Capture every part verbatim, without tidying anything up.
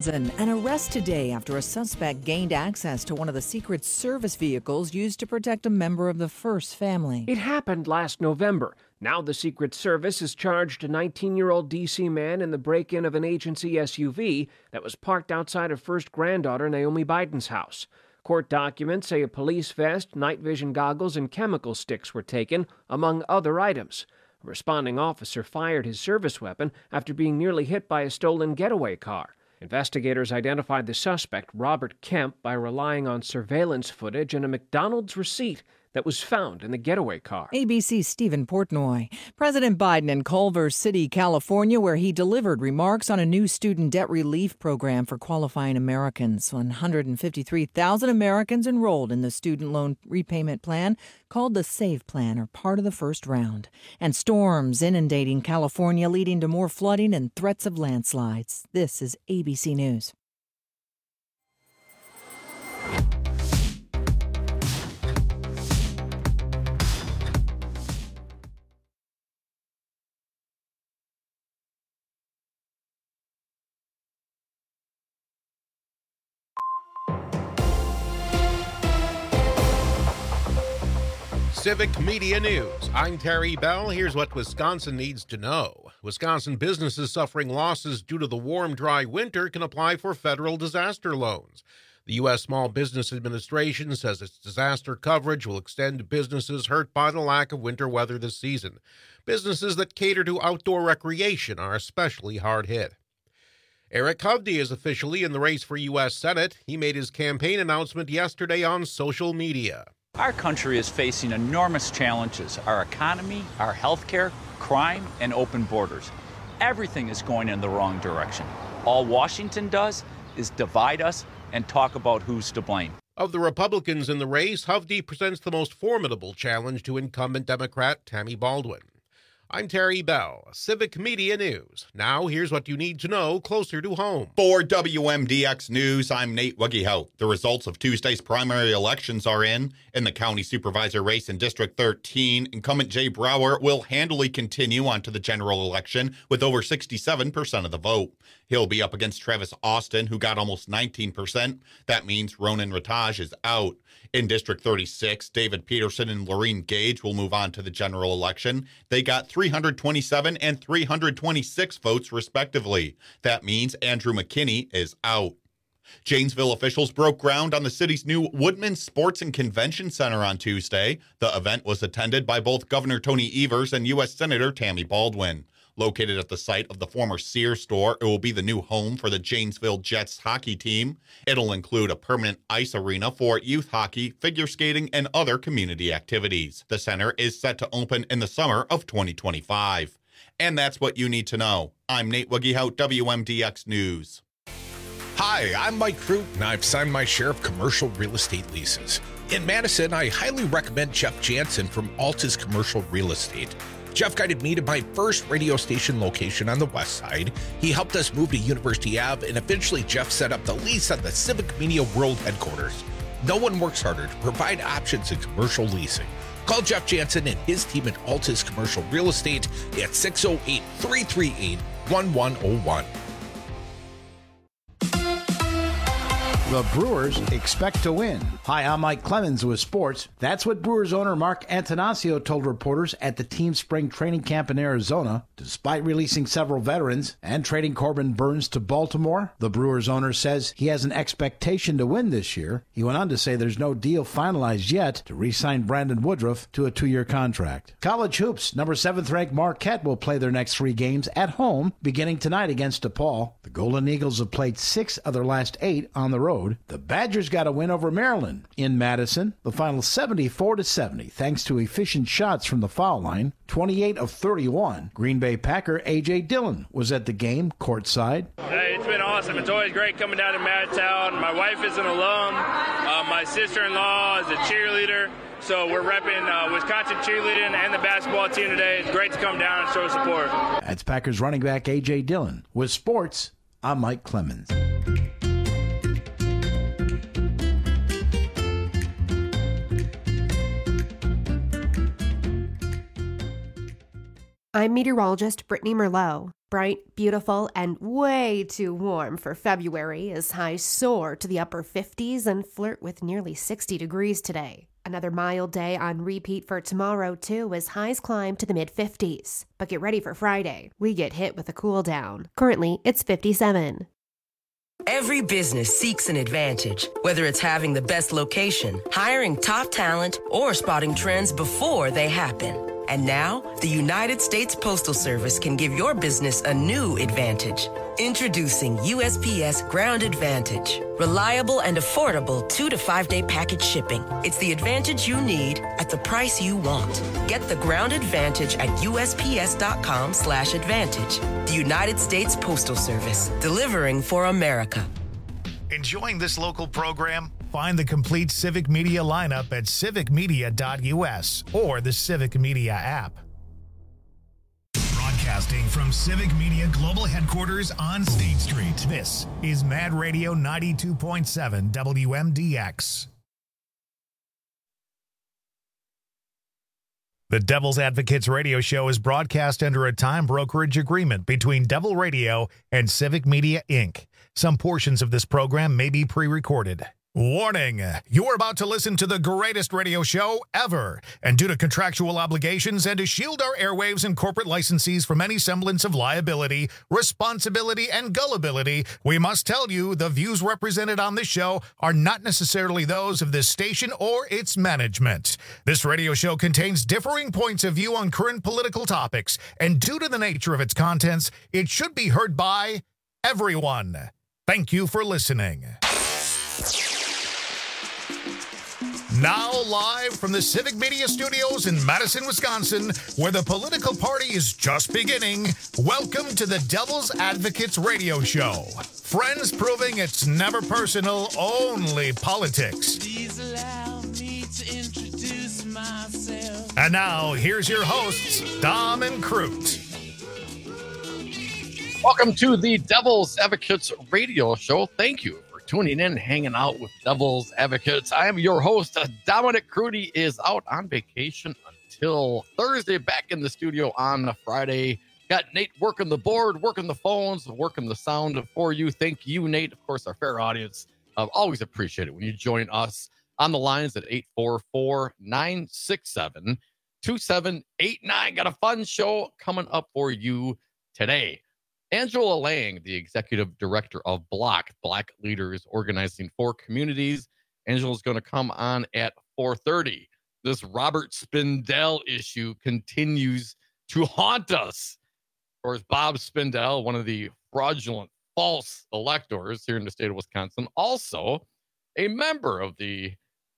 Wisconsin. An arrest today after a suspect gained access to one of the Secret Service vehicles used to protect a member of the First family. It happened last November. Now the Secret Service has charged a nineteen-year-old D C man in the break-in of an agency S U V that was parked outside of first granddaughter Naomi Biden's house. Court documents say a police vest, night vision goggles, and chemical sticks were taken, among other items. A responding officer fired his service weapon after being nearly hit by a stolen getaway car. Investigators identified the suspect, Robert Kemp, by relying on surveillance footage and a McDonald's receipt that was found in the getaway car. A B C's Stephen Portnoy. President Biden in Culver City, California, where he delivered remarks on a new student debt relief program for qualifying Americans. one hundred fifty-three thousand Americans enrolled in the student loan repayment plan, called the SAVE Plan, are part of the first round. And storms inundating California, leading to more flooding and threats of landslides. This is A B C News. Civic Media News. I'm Terry Bell. Here's what Wisconsin needs to know. Wisconsin businesses suffering losses due to the warm, dry winter can apply for federal disaster loans. The U S Small Business Administration says its disaster coverage will extend to businesses hurt by the lack of winter weather this season. Businesses that cater to outdoor recreation are especially hard hit. Eric Hovde is officially in the race for U S Senate. He made his campaign announcement yesterday on social media. Our country is facing enormous challenges. Our economy, our health care, crime, and open borders. Everything is going in the wrong direction. All Washington does is divide us and talk about who's to blame. Of the Republicans in the race, Hovde presents the most formidable challenge to incumbent Democrat Tammy Baldwin. I'm Terry Bell, Civic Media News. Now, here's what you need to know closer to home. For W M D X News, I'm Nate Wuggehout. The results of Tuesday's primary elections are in. In the county supervisor race in District thirteen, incumbent Jay Brower will handily continue on to the general election with over sixty-seven percent of the vote. He'll be up against Travis Austin, who got almost nineteen percent. That means Ronan Rataj is out. In District thirty-six, David Peterson and Laureen Gage will move on to the general election. They got three hundred twenty-seven and three hundred twenty-six votes, respectively. That means Andrew McKinney is out. Janesville officials broke ground on the city's new Woodman Sports and Convention Center on Tuesday. The event was attended by both Governor Tony Evers and U S Senator Tammy Baldwin. Located at the site of the former Sears store, it will be the new home for the Janesville Jets hockey team. It'll include a permanent ice arena for youth hockey, figure skating, and other community activities. The center is set to open in the summer of twenty twenty-five. And that's what you need to know. I'm Nate Wuggehout, W M D X News. Hi, I'm Mike Crute, and I've signed my share of commercial real estate leases. In Madison, I highly recommend Jeff Jansen from Altus Commercial Real Estate. Jeff guided me to my first radio station location on the west side. He helped us move to University Avenue, and eventually Jeff set up the lease at the Civic Media World headquarters. No one works harder to provide options in commercial leasing. Call Jeff Jansen and his team at Altus Commercial Real Estate at six oh eight, three three eight, one one oh one. The Brewers expect to win. Hi, I'm Mike Clemens with sports. That's what Brewers owner Mark Antanasio told reporters at the team's spring training camp in Arizona. Despite releasing several veterans and trading Corbin Burns to Baltimore, the Brewers owner says he has an expectation to win this year. He went on to say there's no deal finalized yet to re-sign Brandon Woodruff to a two-year contract. College hoops, number seventh-ranked Marquette will play their next three games at home beginning tonight against DePaul. The Golden Eagles have played six of their last eight on the road. The Badgers got a win over Maryland in Madison. The final seventy-four to seventy, thanks to efficient shots from the foul line, twenty-eight of thirty-one. Green Bay Packer A J Dillon was at the game courtside. Hey, it's been awesome. It's always great coming down to Madtown. My wife is an alum. Uh, my sister-in-law is a cheerleader. So we're repping uh, Wisconsin cheerleading and the basketball team today. It's great to come down and show support. That's Packers running back A J Dillon. With sports, I'm Mike Clemens. I'm meteorologist Brittany Merlot. Bright, beautiful, and way too warm for February as highs soar to the upper fifties and flirt with nearly sixty degrees today. Another mild day on repeat for tomorrow, too, as highs climb to the mid-fifties. But get ready for Friday. We get hit with a cool down. Currently, it's fifty-seven. Every business seeks an advantage, whether it's having the best location, hiring top talent, or spotting trends before they happen. And now, the United States Postal Service can give your business a new advantage. Introducing U S P S Ground Advantage. Reliable and affordable two to five day package shipping. It's the advantage you need at the price you want. Get the Ground Advantage at U S P S dot com slash advantage. The United States Postal Service, delivering for America. Enjoying this local program? Find the complete Civic Media lineup at civic media dot U S or the Civic Media app. Broadcasting from Civic Media Global Headquarters on State Street, this is Mad Radio ninety-two point seven W M D X. The Devil's Advocates radio show is broadcast under a time brokerage agreement between Devil Radio and Civic Media, Incorporated. Some portions of this program may be pre-recorded. Warning, you're about to listen to the greatest radio show ever, and due to contractual obligations and to shield our airwaves and corporate licensees from any semblance of liability, responsibility, and gullibility, we must tell you the views represented on this show are not necessarily those of this station or its management. This radio show contains differing points of view on current political topics, and due to the nature of its contents, it should be heard by everyone. Thank you for listening. Now live from the Civic Media Studios in Madison, Wisconsin, where the political party is just beginning, welcome to the Devil's Advocates radio show. Friends proving it's never personal, only politics. Please allow me to introduce myself. And now, here's your hosts, Dom and Crute. Welcome to the Devil's Advocates radio show. Thank you tuning in, hanging out with Devil's Advocates. I am your host. Uh, Dominic Crudy is out on vacation until Thursday, back in the studio on Friday. Got Nate working the board, working the phones, working the sound for you. Thank you, Nate. Of course, our fair audience. Uh, always appreciate it when you join us on the lines at eight four four, nine six seven, two seven eight nine. Got a fun show coming up for you today. Angela Lang, the executive director of Block, Black Leaders Organizing for Communities. Angela's going to come on at four thirty. This Robert Spindell issue continues to haunt us. Of course, Bob Spindell, one of the fraudulent, false electors here in the state of Wisconsin, also a member of the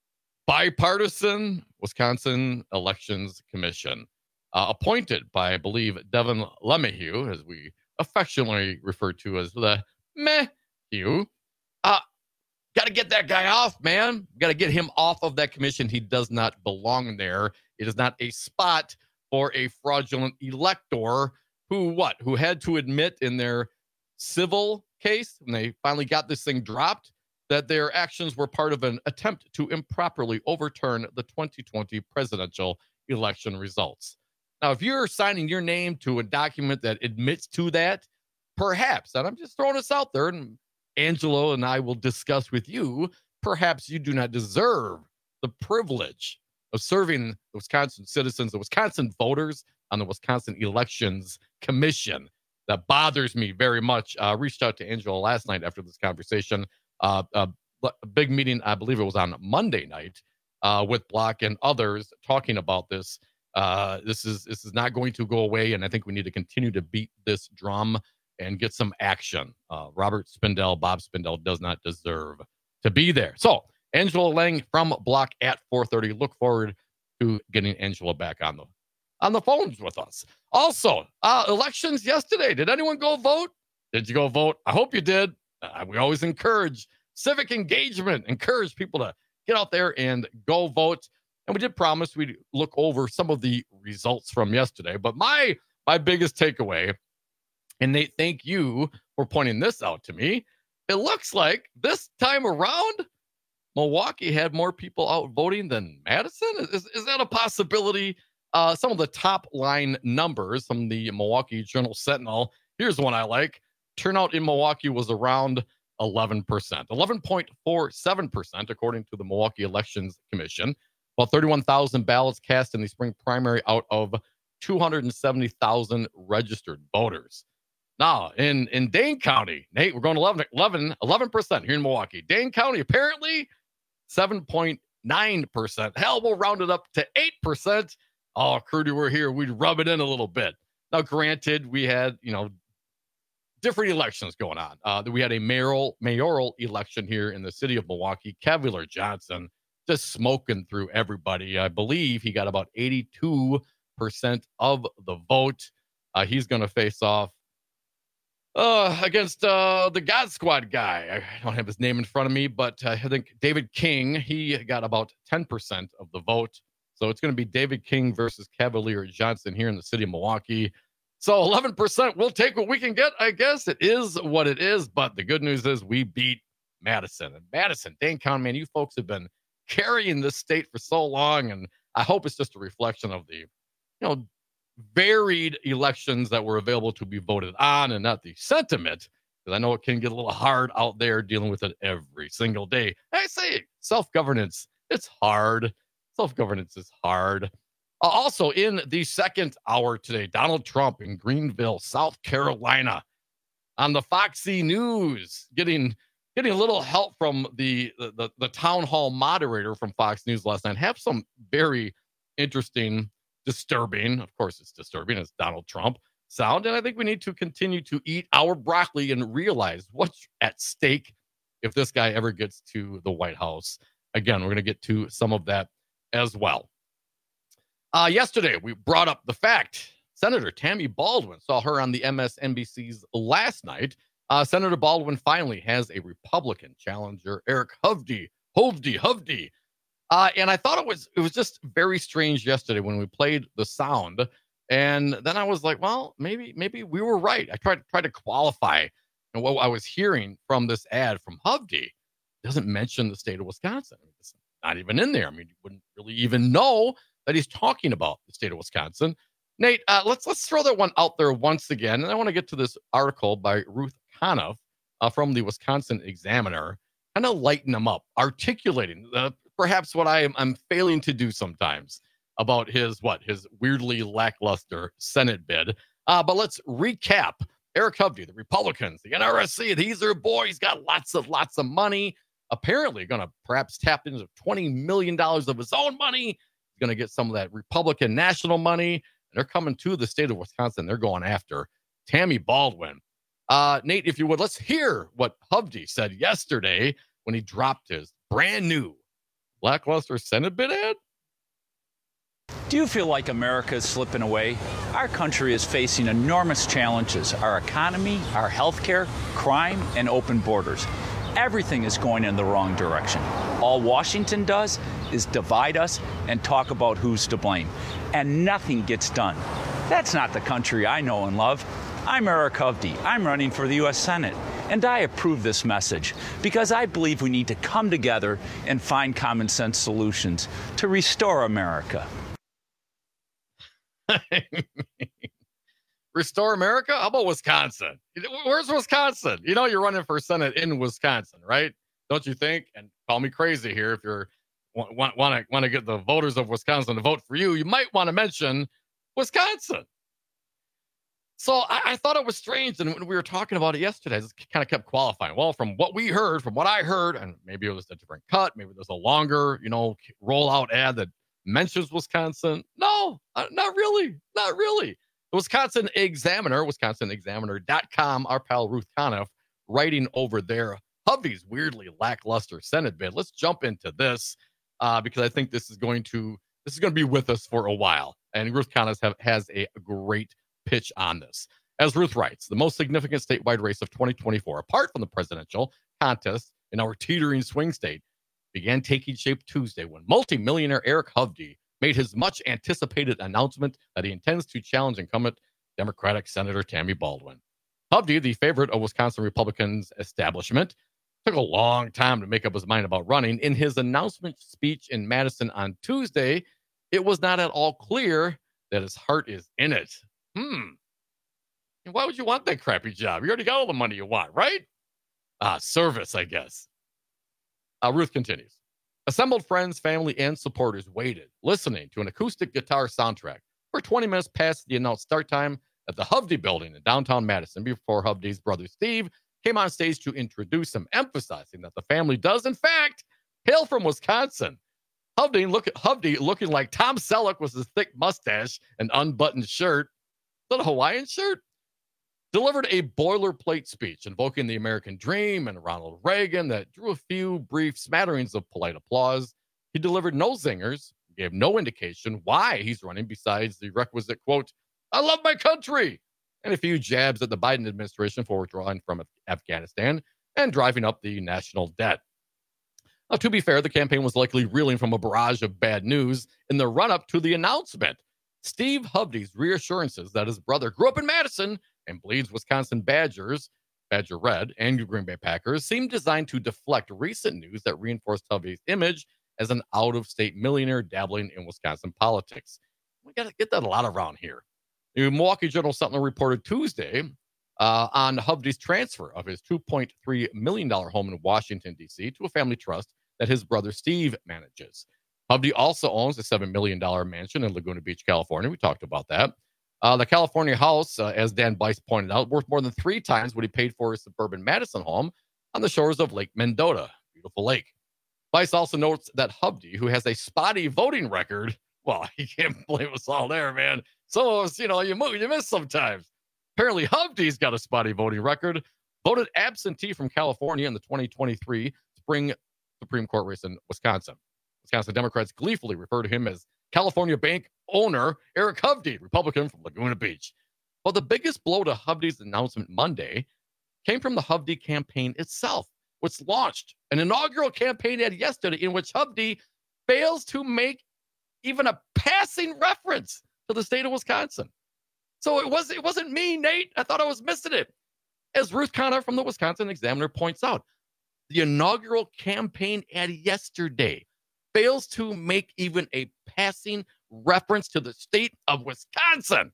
bipartisan Wisconsin Elections Commission, uh, appointed by, I believe, Devin LeMahieu, as we affectionately referred to as the meh you. Uh, got to get that guy off, man. Got to get him off of that commission. He does not belong there. It is not a spot for a fraudulent elector who, what, who had to admit in their civil case, when they finally got this thing dropped, that their actions were part of an attempt to improperly overturn the twenty twenty presidential election results. Now, if you're signing your name to a document that admits to that, perhaps, and I'm just throwing this out there, and Angelo and I will discuss with you, perhaps you do not deserve the privilege of serving the Wisconsin citizens, the Wisconsin voters on the Wisconsin Elections Commission. That bothers me very much. I uh, reached out to Angelo last night after this conversation. Uh, a, a big meeting, I believe it was on Monday night, uh, with Block and others talking about this. Uh, this is this is not going to go away, and I think we need to continue to beat this drum and get some action. Uh, Robert Spindell, Bob Spindell does not deserve to be there. So, Angela Lang from Block at four thirty. Look forward to getting Angela back on the on the phones with us. Also, uh, elections yesterday. Did anyone go vote? Did you go vote? I hope you did. Uh, we always encourage civic engagement, encourage people to get out there and go vote. And we did promise we'd look over some of the results from yesterday. But my my biggest takeaway, and Nate, thank you for pointing this out to me. It looks like this time around, Milwaukee had more people out voting than Madison. Is, is that a possibility? Uh, some of the top line numbers from the Milwaukee Journal Sentinel Here's one I like. Turnout in Milwaukee was around eleven percent, eleven point four seven percent, according to the Milwaukee Elections Commission. About thirty-one thousand ballots cast in the spring primary out of two hundred seventy thousand registered voters. Now, in, in Dane County, Nate, we're going eleven, eleven, eleven percent here in Milwaukee. Dane County, apparently seven point nine percent. Hell, we'll round it up to eight percent. Oh, Crudy, we're here. We'd rub it in a little bit. Now, granted, we had, you know, different elections going on. Uh, we had a mayoral, mayoral election here in the city of Milwaukee. Cavalier Johnson just smoking through everybody. I believe he got about eighty-two percent of the vote. Uh, he's going to face off uh, against uh, the God Squad guy. I don't have his name in front of me, but uh, I think David King, he got about ten percent of the vote. So it's going to be David King versus Cavalier Johnson here in the city of Milwaukee. So eleven percent, we'll take what we can get, I guess. It is what it is, but the good news is we beat Madison. And Madison, Dane County, man, you folks have been carrying this state for so long, and I hope it's just a reflection of the, you know, varied elections that were available to be voted on and not the sentiment, because I know it can get a little hard out there dealing with it every single day. I say self-governance, it's hard. Self-governance is hard. Uh, also, in the second hour today, Donald Trump in Greenville, South Carolina, on the Foxy News, getting getting a little help from the, the, the town hall moderator from Fox News last night. Have some very interesting, disturbing, of course it's disturbing, it's Donald Trump sound, and I think we need to continue to eat our broccoli and realize what's at stake if this guy ever gets to the White House. Again, we're going to get to some of that as well. Uh, yesterday, we brought up the fact Senator Tammy Baldwin, saw her on the M S N B C's last night. Uh, Senator Baldwin finally has a Republican challenger, Eric Hovde, Hovde, Hovde. Uh, and I thought it was it was just very strange yesterday when we played the sound. And then I was like, well, maybe maybe we were right. I tried, tried to qualify you know, what I was hearing from this ad from Hovde. It doesn't mention the state of Wisconsin. I mean, it's not even in there. I mean, you wouldn't really even know that he's talking about the state of Wisconsin. Nate, uh, let's let's throw that one out there once again. And I want to get to this article by Ruth Conniff uh, from the Wisconsin Examiner, kind of lighten them up, articulating uh, perhaps what I am I'm failing to do sometimes about his what his weirdly lackluster Senate bid. Uh, but let's recap. Eric Hovde, the Republicans, the N R S C, these are boys, got lots of lots of money. Apparently going to perhaps tap into twenty million dollars of his own money. He's going to get some of that Republican national money. And they're coming to the state of Wisconsin. They're going after Tammy Baldwin. Uh, Nate, if you would, let's hear what Hovde said yesterday when he dropped his brand new lackluster Senate bid ad. Do you feel like America is slipping away? Our country is facing enormous challenges. Our economy, our healthcare, crime, and open borders. Everything is going in the wrong direction. All Washington does is divide us and talk about who's to blame. And nothing gets done. That's not the country I know and love. I'm Eric Hovde. I'm running for the U S Senate. And I approve this message because I believe we need to come together and find common sense solutions to restore America. Restore America? How about Wisconsin? Where's Wisconsin? You know you're running for Senate in Wisconsin, right? Don't you think? And call me crazy here if you're want want to want to get the voters of Wisconsin to vote for you. You might want to mention Wisconsin. So I, I thought it was strange, and when we were talking about it yesterday, I just kind of kept qualifying. Well, from what we heard, from what I heard, and maybe it was a different cut, maybe there's a longer, you know, rollout ad that mentions Wisconsin. No, uh, not really, not really. The Wisconsin Examiner, wisconsin examiner dot com, our pal Ruth Conniff, writing over there, Hovde's weirdly lackluster Senate bid. Let's jump into this uh, because I think this is going to this is going to be with us for a while. And Ruth Conniff have, has a great pitch on this. As Ruth writes, the most significant statewide race of twenty twenty-four, apart from the presidential contest in our teetering swing state, began taking shape Tuesday when multimillionaire Eric Hovde made his much-anticipated announcement that he intends to challenge incumbent Democratic Senator Tammy Baldwin. Hovde, the favorite of Wisconsin Republicans' establishment, took a long time to make up his mind about running. In his announcement speech in Madison on Tuesday, it was not at all clear that his heart is in it. Hmm. Why would you want that crappy job? You already got all the money you want, right? Ah, service, I guess. Uh, Ruth continues. Assembled friends, family, and supporters waited, listening to an acoustic guitar soundtrack for twenty minutes past the announced start time at the Hovde building in downtown Madison before Hovde's brother Steve came on stage to introduce him, emphasizing that the family does, in fact, hail from Wisconsin. Hovde, look, Hovde looking like Tom Selleck with his thick mustache and unbuttoned shirt. Is that a Hawaiian shirt? Delivered a boilerplate speech invoking the American dream and Ronald Reagan that drew a few brief smatterings of polite applause. He delivered no zingers, gave no indication why he's running besides the requisite quote, "I love my country," and a few jabs at the Biden administration for withdrawing from Afghanistan and driving up the national debt. Now, to be fair, the campaign was likely reeling from a barrage of bad news in the run-up to the announcement. Steve Hovde's reassurances that his brother grew up in Madison and bleeds Wisconsin Badgers, Badger Red, and Green Bay Packers seemed designed to deflect recent news that reinforced Hovde's image as an out-of-state millionaire dabbling in Wisconsin politics. We got to get that a lot around here. The Milwaukee Journal Sentinel reported Tuesday uh, on Hovde's transfer of his two point three million dollars home in Washington, D C to a family trust that his brother Steve manages. Hovde also owns a seven million dollars mansion in Laguna Beach, California. We talked about that. Uh, the California house, uh, as Dan Bice pointed out, worth more than three times what he paid for his suburban Madison home on the shores of Lake Mendota. Beautiful lake. Bice also notes that Hovde, who has a spotty voting record, well, you can't blame us all there, man. Some of us, you know, you, move, you miss sometimes. Apparently, Hovde's got a spotty voting record. Voted absentee from California in the twenty twenty-three spring Supreme Court race in Wisconsin. Wisconsin Democrats gleefully refer to him as California bank owner Eric Hovde, Republican from Laguna Beach. But the biggest blow to Hovde's announcement Monday came from the Hovde campaign itself, which launched an inaugural campaign ad yesterday in which Hovde fails to make even a passing reference to the state of Wisconsin. So it, was, it wasn't me, Nate. I thought I was missing it. As Ruth Connor from the Wisconsin Examiner points out, the inaugural campaign ad yesterday fails to make even a passing reference to the state of Wisconsin.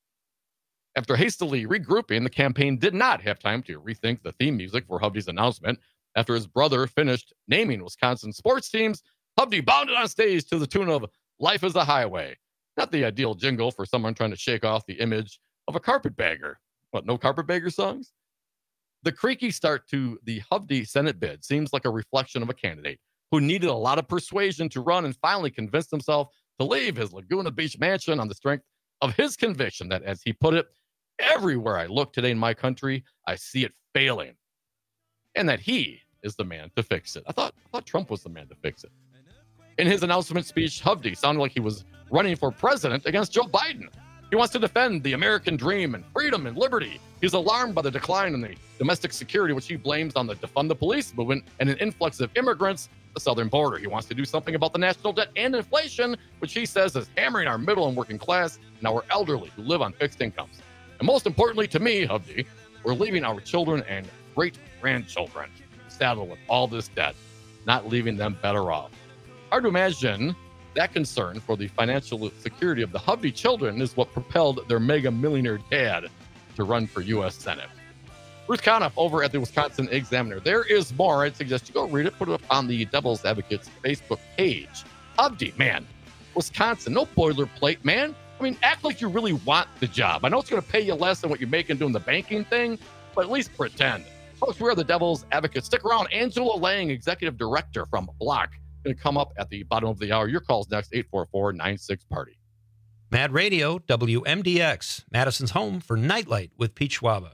After hastily regrouping, the campaign did not have time to rethink the theme music for Hovde's announcement. After his brother finished naming Wisconsin sports teams, Hovde bounded on stage to the tune of "Life is a Highway." Not the ideal jingle for someone trying to shake off the image of a carpetbagger. What, no carpetbagger songs? The creaky start to the Hovde Senate bid seems like a reflection of a candidate who needed a lot of persuasion to run and finally convinced himself to leave his Laguna Beach mansion on the strength of his conviction that, as he put it, everywhere I look today in my country, I see it failing, and that he is the man to fix it. I thought, I thought Trump was the man to fix it. In his announcement speech, Hovde sounded like he was running for president against Joe Biden. He wants to defend the American dream and freedom and liberty. He's alarmed by the decline in the domestic security, which he blames on the defund the police movement and an influx of immigrants at the southern border. He wants to do something about the national debt and inflation, which he says is hammering our middle and working class and our elderly who live on fixed incomes. And most importantly to me, Hovde, we're leaving our children and great-grandchildren saddled with all this debt, not leaving them better off. Hard to imagine that concern for the financial security of the Hovde children is what propelled their mega millionaire dad to run for U S Senate. Ruth Conniff over at the Wisconsin Examiner. There is more. I'd suggest you go read it. Put it up on the Devil's Advocates Facebook page. Hovde, man. Wisconsin, no boilerplate, man. I mean, act like you really want the job. I know it's going to pay you less than what you're making doing the banking thing, but at least pretend. Folks, we are the Devil's Advocates. Stick around. Angela Lang, Executive Director from Block, going to come up at the bottom of the hour. Your call's next, eight four four, nine six, party. Mad Radio, W M D X, Madison's home for Nightlight with Pete Schwaba.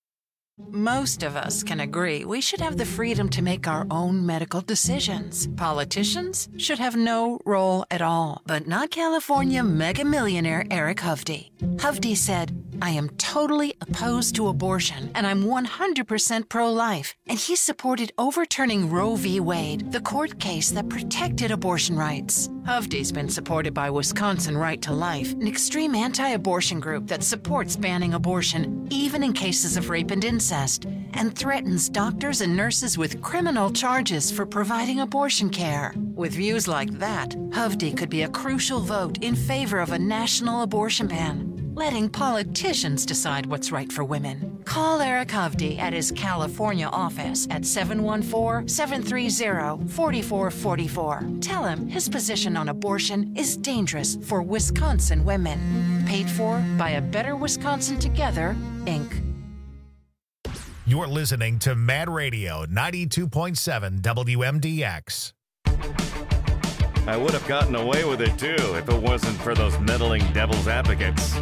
Most of us can agree we should have the freedom to make our own medical decisions. Politicians should have no role at all, but not California mega millionaire Eric Hovde. Hovde said, "I am totally opposed to abortion, and I'm one hundred percent pro-life." And he supported overturning Roe v. Wade, the court case that protected abortion rights. Hovde's been supported by Wisconsin Right to Life, an extreme anti-abortion group that supports banning abortion, even in cases of rape and incest, and threatens doctors and nurses with criminal charges for providing abortion care. With views like that, Hovde could be a crucial vote in favor of a national abortion ban. letting politicians decide what's right for women. Call Eric Hovde at his California office at seven one four, seven three zero, four four four four. Tell him his position on abortion is dangerous for Wisconsin women. Paid for by A Better Wisconsin Together, Incorporated. You're listening to Mad Radio ninety-two point seven W M D X. I would have gotten away with it, too, if it wasn't for those meddling devil's advocates.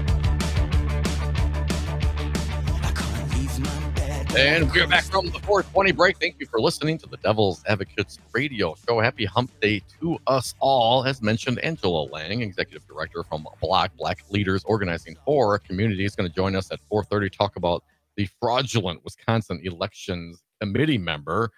And we're back from the four twenty break. Thank you for listening to the Devil's Advocates radio show. Happy hump day to us all. As mentioned, Angela Lang, Executive Director from Block, Black Leaders Organizing for Community, is going to join us at four thirty, talk about the fraudulent Wisconsin Elections Committee member.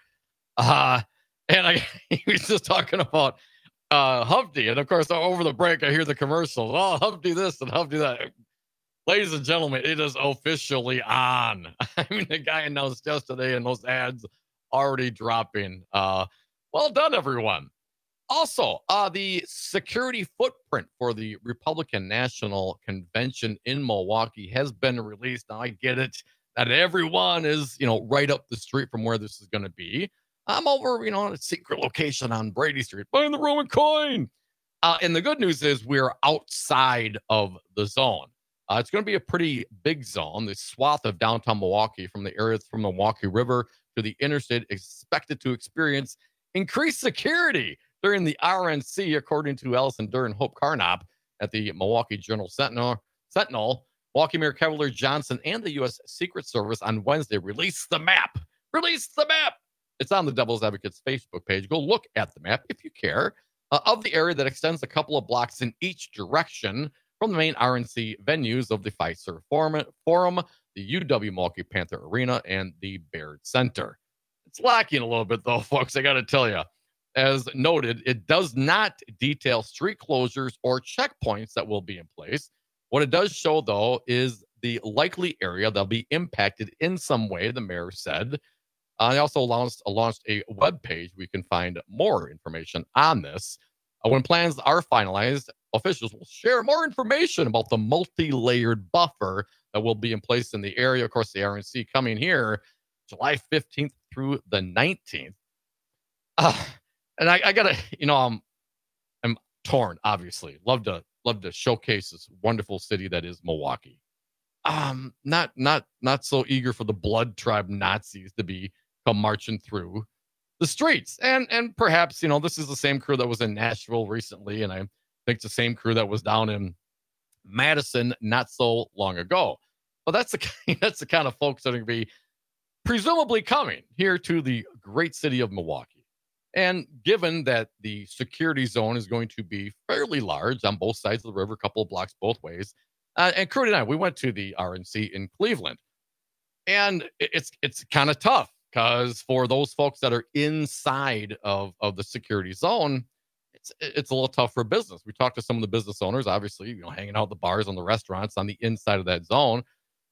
Uh, and I he was just talking about uh, Hovde. And, of course, over the break, I hear the commercials. Oh, Hovde this and Hovde that. Ladies and gentlemen, it is officially on. I mean, the guy announced yesterday and those ads already dropping. Uh, well done, everyone. Also, uh, the security footprint for the Republican National Convention in Milwaukee has been released. Now, I get it that everyone is, you know, right up the street from where this is going to be. I'm over, you know, on a secret location on Brady Street, buying the Roman coin. Uh, and the good news is we're outside of the zone. Uh, it's going to be a pretty big zone. The swath of downtown Milwaukee, from the area from the Milwaukee River to the interstate, expected to experience increased security during the R N C, according to Allison Durr and Hope Carnop at the Milwaukee Journal Sentinel. Sentinel, Milwaukee Mayor Cavalier Johnson and the U S Secret Service on Wednesday released the map. Released the map. It's on the Devil's Advocates Facebook page. Go look at the map if you care, uh, of the area that extends a couple of blocks in each direction from the main R N C venues of the Fiserv Forum, Forum, the U W Milwaukee Panther Arena, and the Baird Center. It's lacking a little bit, though, folks, I got to tell you. As noted, it does not detail street closures or checkpoints that will be in place. What it does show, though, is the likely area that'll be impacted in some way, the mayor said. Uh, they also launched, uh, launched a web page where you can find more information on this. Uh, when plans are finalized, officials will share more information about the multi-layered buffer that will be in place in the area. Of course, the R N C coming here July fifteenth through the nineteenth. Uh, and I, I gotta, you know, I'm, I'm torn, obviously. Love to, love to showcase this wonderful city that is Milwaukee. Um, not, not, not so eager for the blood tribe Nazis to be come marching through the streets. And, and perhaps, you know, this is the same crew that was in Nashville recently. And I think it's the same crew that was down in Madison not so long ago. But that's the, that's the kind of folks that are going to be presumably coming here to the great city of Milwaukee. And given that the security zone is going to be fairly large on both sides of the river, a couple of blocks both ways, uh, and Crudy and I, we went to the R N C in Cleveland. And it's it's kind of tough because for those folks that are inside of, of the security zone, it's it's a little tough for business. We talked to some of the business owners, obviously, you know, hanging out at the bars and the restaurants on the inside of that zone.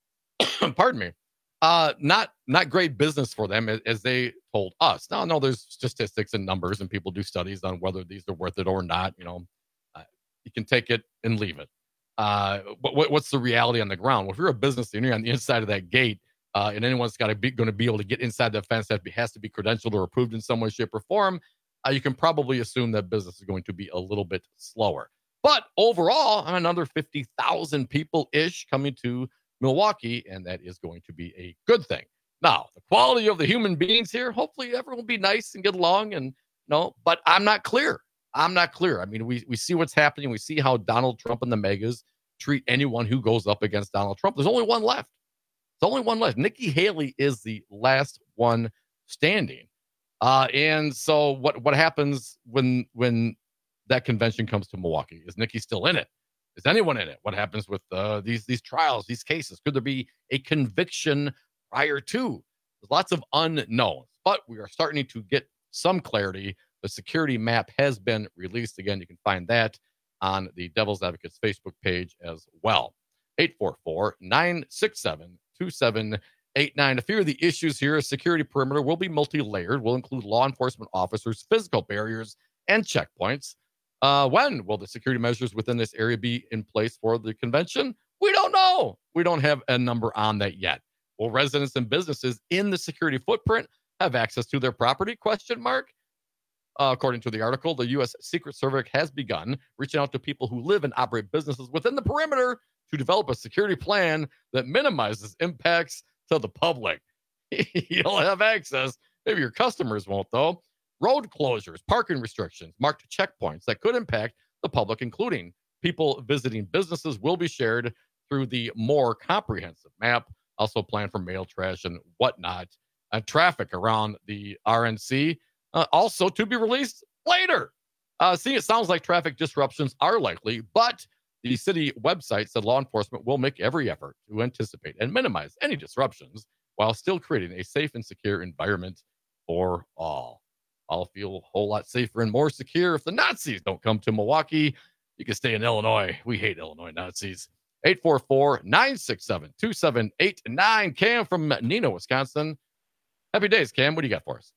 Pardon me. Uh, not not great business for them, as, as they told us. Now, no, there's statistics and numbers, and people do studies on whether these are worth it or not. You know, uh, you can take it and leave it. Uh, but what, what's the reality on the ground? Well, if you're a business owner on the inside of that gate, uh, and anyone's got to be going to be able to get inside the fence that has to be credentialed or approved in some way, shape, or form, uh, you can probably assume that business is going to be a little bit slower. But overall, another fifty thousand people ish coming to Milwaukee, and that is going to be a good thing. Now, the quality of the human beings here, hopefully everyone will be nice and get along, and no, but I'm not clear. I'm not clear. I mean, we we see what's happening. We see how Donald Trump and the megas treat anyone who goes up against Donald Trump. There's only one left. There's only one left. Nikki Haley is the last one standing. Uh, and so what what happens when when that convention comes to Milwaukee? Is Nikki still in it? Is anyone in it? What happens with uh, these these trials, these cases? Could there be a conviction prior to? There's lots of unknowns, but we are starting to get some clarity. The security map has been released. Again, you can find that on the Devil's Advocates Facebook page as well. eight four four, nine six seven, two seven eight nine. A few of the issues here, a security perimeter will be multi-layered, will include law enforcement officers, physical barriers, and checkpoints. Uh, when will the security measures within this area be in place for the convention? We don't know. We don't have a number on that yet. Will residents and businesses in the security footprint have access to their property? Question mark. Uh, according to the article, the U S Secret Service has begun reaching out to people who live and operate businesses within the perimeter to develop a security plan that minimizes impacts to the public. You'll have access. Maybe your customers won't, though. Road closures, parking restrictions, marked checkpoints that could impact the public, including people visiting businesses, will be shared through the more comprehensive map. Also planned for mail, trash, and whatnot. Uh, traffic around the R N C uh, also to be released later. Uh, see, it sounds like traffic disruptions are likely, but the city website said law enforcement will make every effort to anticipate and minimize any disruptions while still creating a safe and secure environment for all. I'll feel a whole lot safer and more secure if the Nazis don't come to Milwaukee. You can stay in Illinois. We hate Illinois Nazis. eight four four, nine six seven, two seven eight nine. Cam from Neenah, Wisconsin. Happy days, Cam. What do you got for us?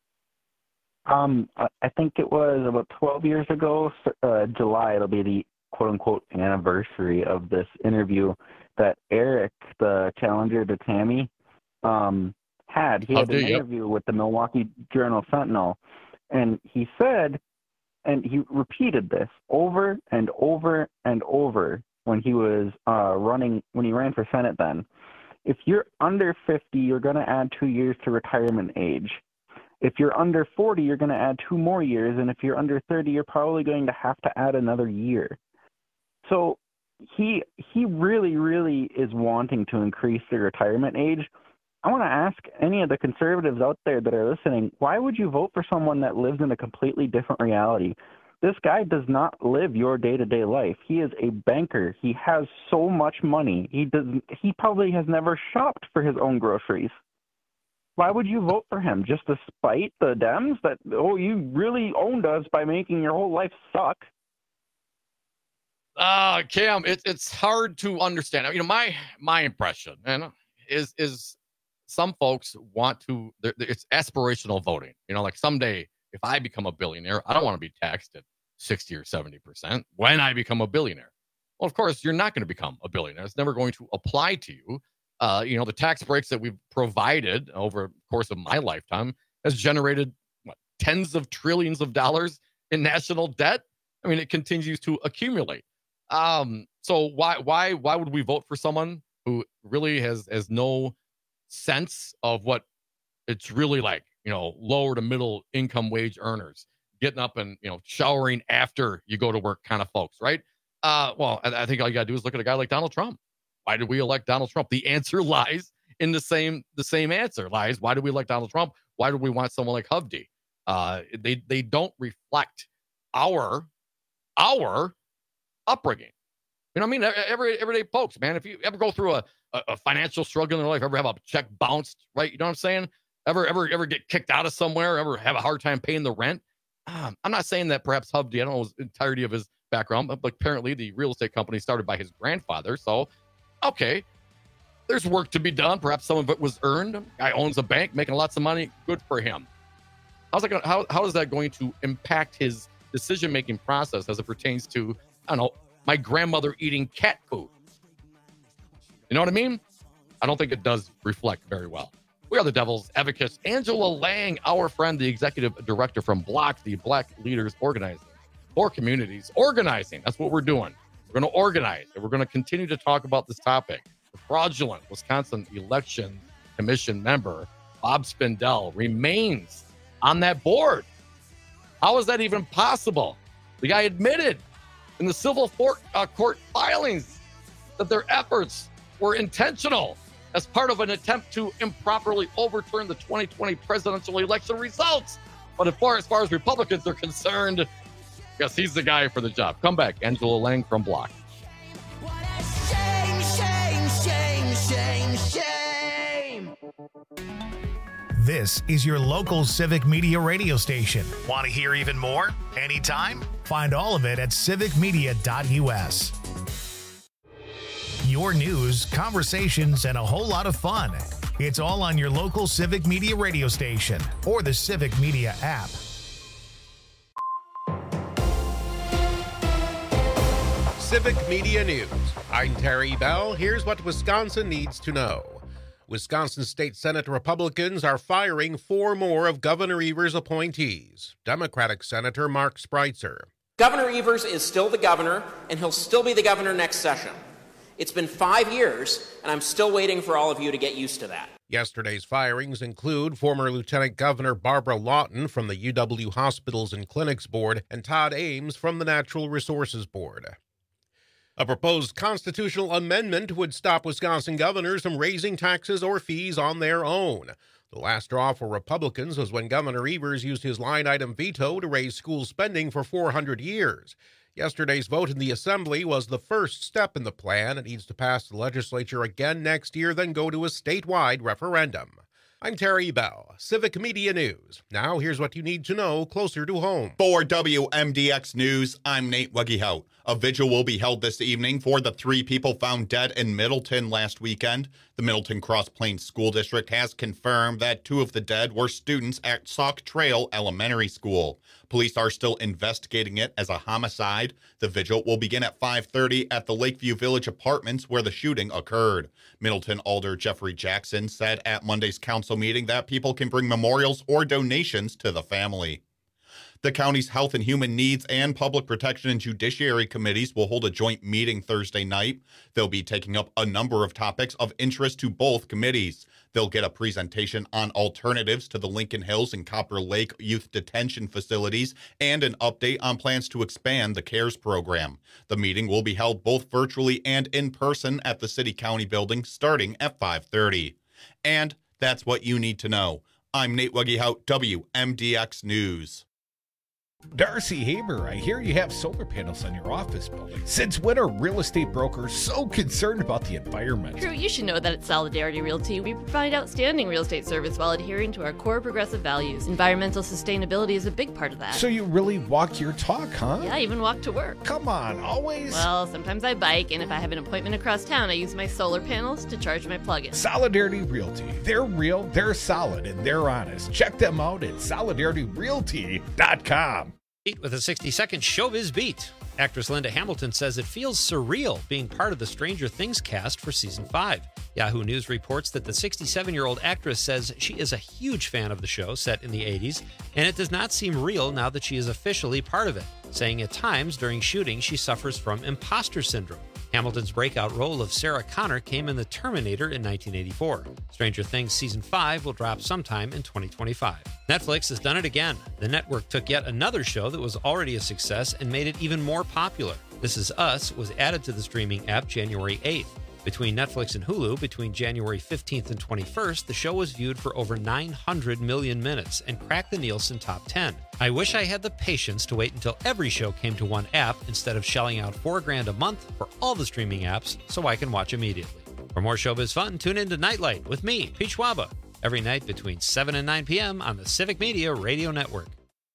Um, I think it was about twelve years ago, uh, July, it'll be the quote-unquote anniversary of this interview that Eric, the challenger to Tammy, um, had. He had an interview with the Milwaukee Journal-Sentinel, and he said, and he repeated this over and over and over when he was uh, running, when he ran for Senate then. If you're under fifty, you're going to add two years to retirement age. If you're under forty, you're going to add two more years. And if you're under thirty, you're probably going to have to add another year. So he he really, really is wanting to increase the retirement age. I want to ask any of the conservatives out there that are listening, why would you vote for someone that lives in a completely different reality? This guy does not live your day-to-day life. He is a banker. He has so much money. He does. He probably has never shopped for his own groceries. Why would you vote for him? Just to spite the Dems that, oh, you really owned us by making your whole life suck? Uh, Cam, it, it's hard to understand. You know, my my impression and is is some folks want to, it's aspirational voting. You know, like someday, if I become a billionaire, I don't want to be taxed at sixty or seventy percent when I become a billionaire. Well, of course, you're not going to become a billionaire. It's never going to apply to you. Uh, you know, the tax breaks that we've provided over the course of my lifetime has generated what, tens of trillions of dollars in national debt. I mean, it continues to accumulate. Um, so why why why would we vote for someone who really has has no sense of what it's really like? You know, lower to middle income wage earners getting up and, you know, showering after you go to work kind of folks, right? Uh, well, I, I think all you got to do is look at a guy like Donald Trump. Why did we elect Donald Trump? The answer lies in the same the same answer lies. Why did we elect Donald Trump? Why do we want someone like Hovde? Uh, they they don't reflect our our upbringing. You know what I mean? Every everyday folks, man. If you ever go through a, a, a financial struggle in your life, ever have a check bounced, right? You know what I'm saying? Ever ever ever get kicked out of somewhere? Ever have a hard time paying the rent? Um, I'm not saying that perhaps Hovde, I don't know the entirety of his background, but apparently the real estate company started by his grandfather. So, okay, there's work to be done. Perhaps some of it was earned. Guy owns a bank, making lots of money. Good for him. How's that going? How how is that going to impact his decision-making process as it pertains to, I don't know, my grandmother eating cat food? You know what I mean? I don't think it does reflect very well. We are the Devil's Advocates. Angela Lang, our friend, the executive director from Block, the Black Leaders Organizing for Communities. Organizing, that's what we're doing. We're going to organize, and we're going to continue to talk about this topic. The fraudulent Wisconsin Election Commission member, Bob Spindell, remains on that board. How is that even possible? The guy admitted in the civil court, uh, court filings that their efforts were intentional as part of an attempt to improperly overturn the twenty twenty presidential election results. But as far as, far as Republicans are concerned, I guess he's the guy for the job. Come back, Angela Lang from Block. Shame, shame, shame, shame, shame. This is your local Civic Media radio station. Want to hear even more? Anytime? Find all of it at civic media dot u s. Your news, conversations, and a whole lot of fun. It's all on your local Civic Media radio station or the Civic Media app. Civic Media News. I'm Terry Bell. Here's what Wisconsin needs to know. Wisconsin State Senate Republicans are firing four more of Governor Evers' appointees. Democratic Senator Mark Spreitzer. Governor Evers is still the governor, and he'll still be the governor next session. It's been five years, and I'm still waiting for all of you to get used to that. Yesterday's firings include former Lieutenant Governor Barbara Lawton from the U W Hospitals and Clinics Board and Todd Ames from the Natural Resources Board. A proposed constitutional amendment would stop Wisconsin governors from raising taxes or fees on their own. The last straw for Republicans was when Governor Evers used his line-item veto to raise school spending for four hundred years. Yesterday's vote in the Assembly was the first step in the plan. It needs to pass the legislature again next year, then go to a statewide referendum. I'm Terry Bell, Civic Media News. Now here's what you need to know closer to home. For W M D X News, I'm Nate Weggehout. A vigil will be held this evening for the three people found dead in Middleton last weekend. The Middleton Cross Plains School District has confirmed that two of the dead were students at Sauk Trail Elementary School. Police are still investigating it as a homicide. The vigil will begin at five thirty at the Lakeview Village Apartments where the shooting occurred. Middleton Alder Jeffrey Jackson said at Monday's council meeting that people can bring memorials or donations to the family. The county's Health and Human Needs and Public Protection and Judiciary Committees will hold a joint meeting Thursday night. They'll be taking up a number of topics of interest to both committees. They'll get a presentation on alternatives to the Lincoln Hills and Copper Lake youth detention facilities and an update on plans to expand the CARES program. The meeting will be held both virtually and in person at the City County building starting at five thirty. And that's what you need to know. I'm Nate Weggehout, W M D X News. Darcy Haber, I hear you have solar panels on your office building. Since when are real estate brokers so concerned about the environment? Drew, you should know that at Solidarity Realty, we provide outstanding real estate service while adhering to our core progressive values. Environmental sustainability is a big part of that. So you really walk your talk, huh? Yeah, I even walk to work. Come on, always? Well, sometimes I bike, and if I have an appointment across town, I use my solar panels to charge my plug-in. Solidarity Realty. They're real, they're solid, and they're honest. Check them out at solidarity realty dot com. With a sixty-second Showbiz Beat. Actress Linda Hamilton says it feels surreal being part of the Stranger Things cast for season five. Yahoo News reports that the sixty-seven-year-old actress says she is a huge fan of the show set in the eighties, and it does not seem real now that she is officially part of it, saying at times during shooting she suffers from imposter syndrome. Hamilton's breakout role of Sarah Connor came in The Terminator in nineteen eighty-four. Stranger Things Season five will drop sometime in twenty twenty-five. Netflix has done it again. The network took yet another show that was already a success and made it even more popular. This Is Us was added to the streaming app January eighth. Between Netflix and Hulu, between January fifteenth and twenty-first, the show was viewed for over nine hundred million minutes and cracked the Nielsen top ten. I wish I had the patience to wait until every show came to one app instead of shelling out four grand a month for all the streaming apps so I can watch immediately. For more Showbiz fun, tune in to Nightlight with me, Pete Schwaba, every night between seven and nine p.m. on the Civic Media Radio Network.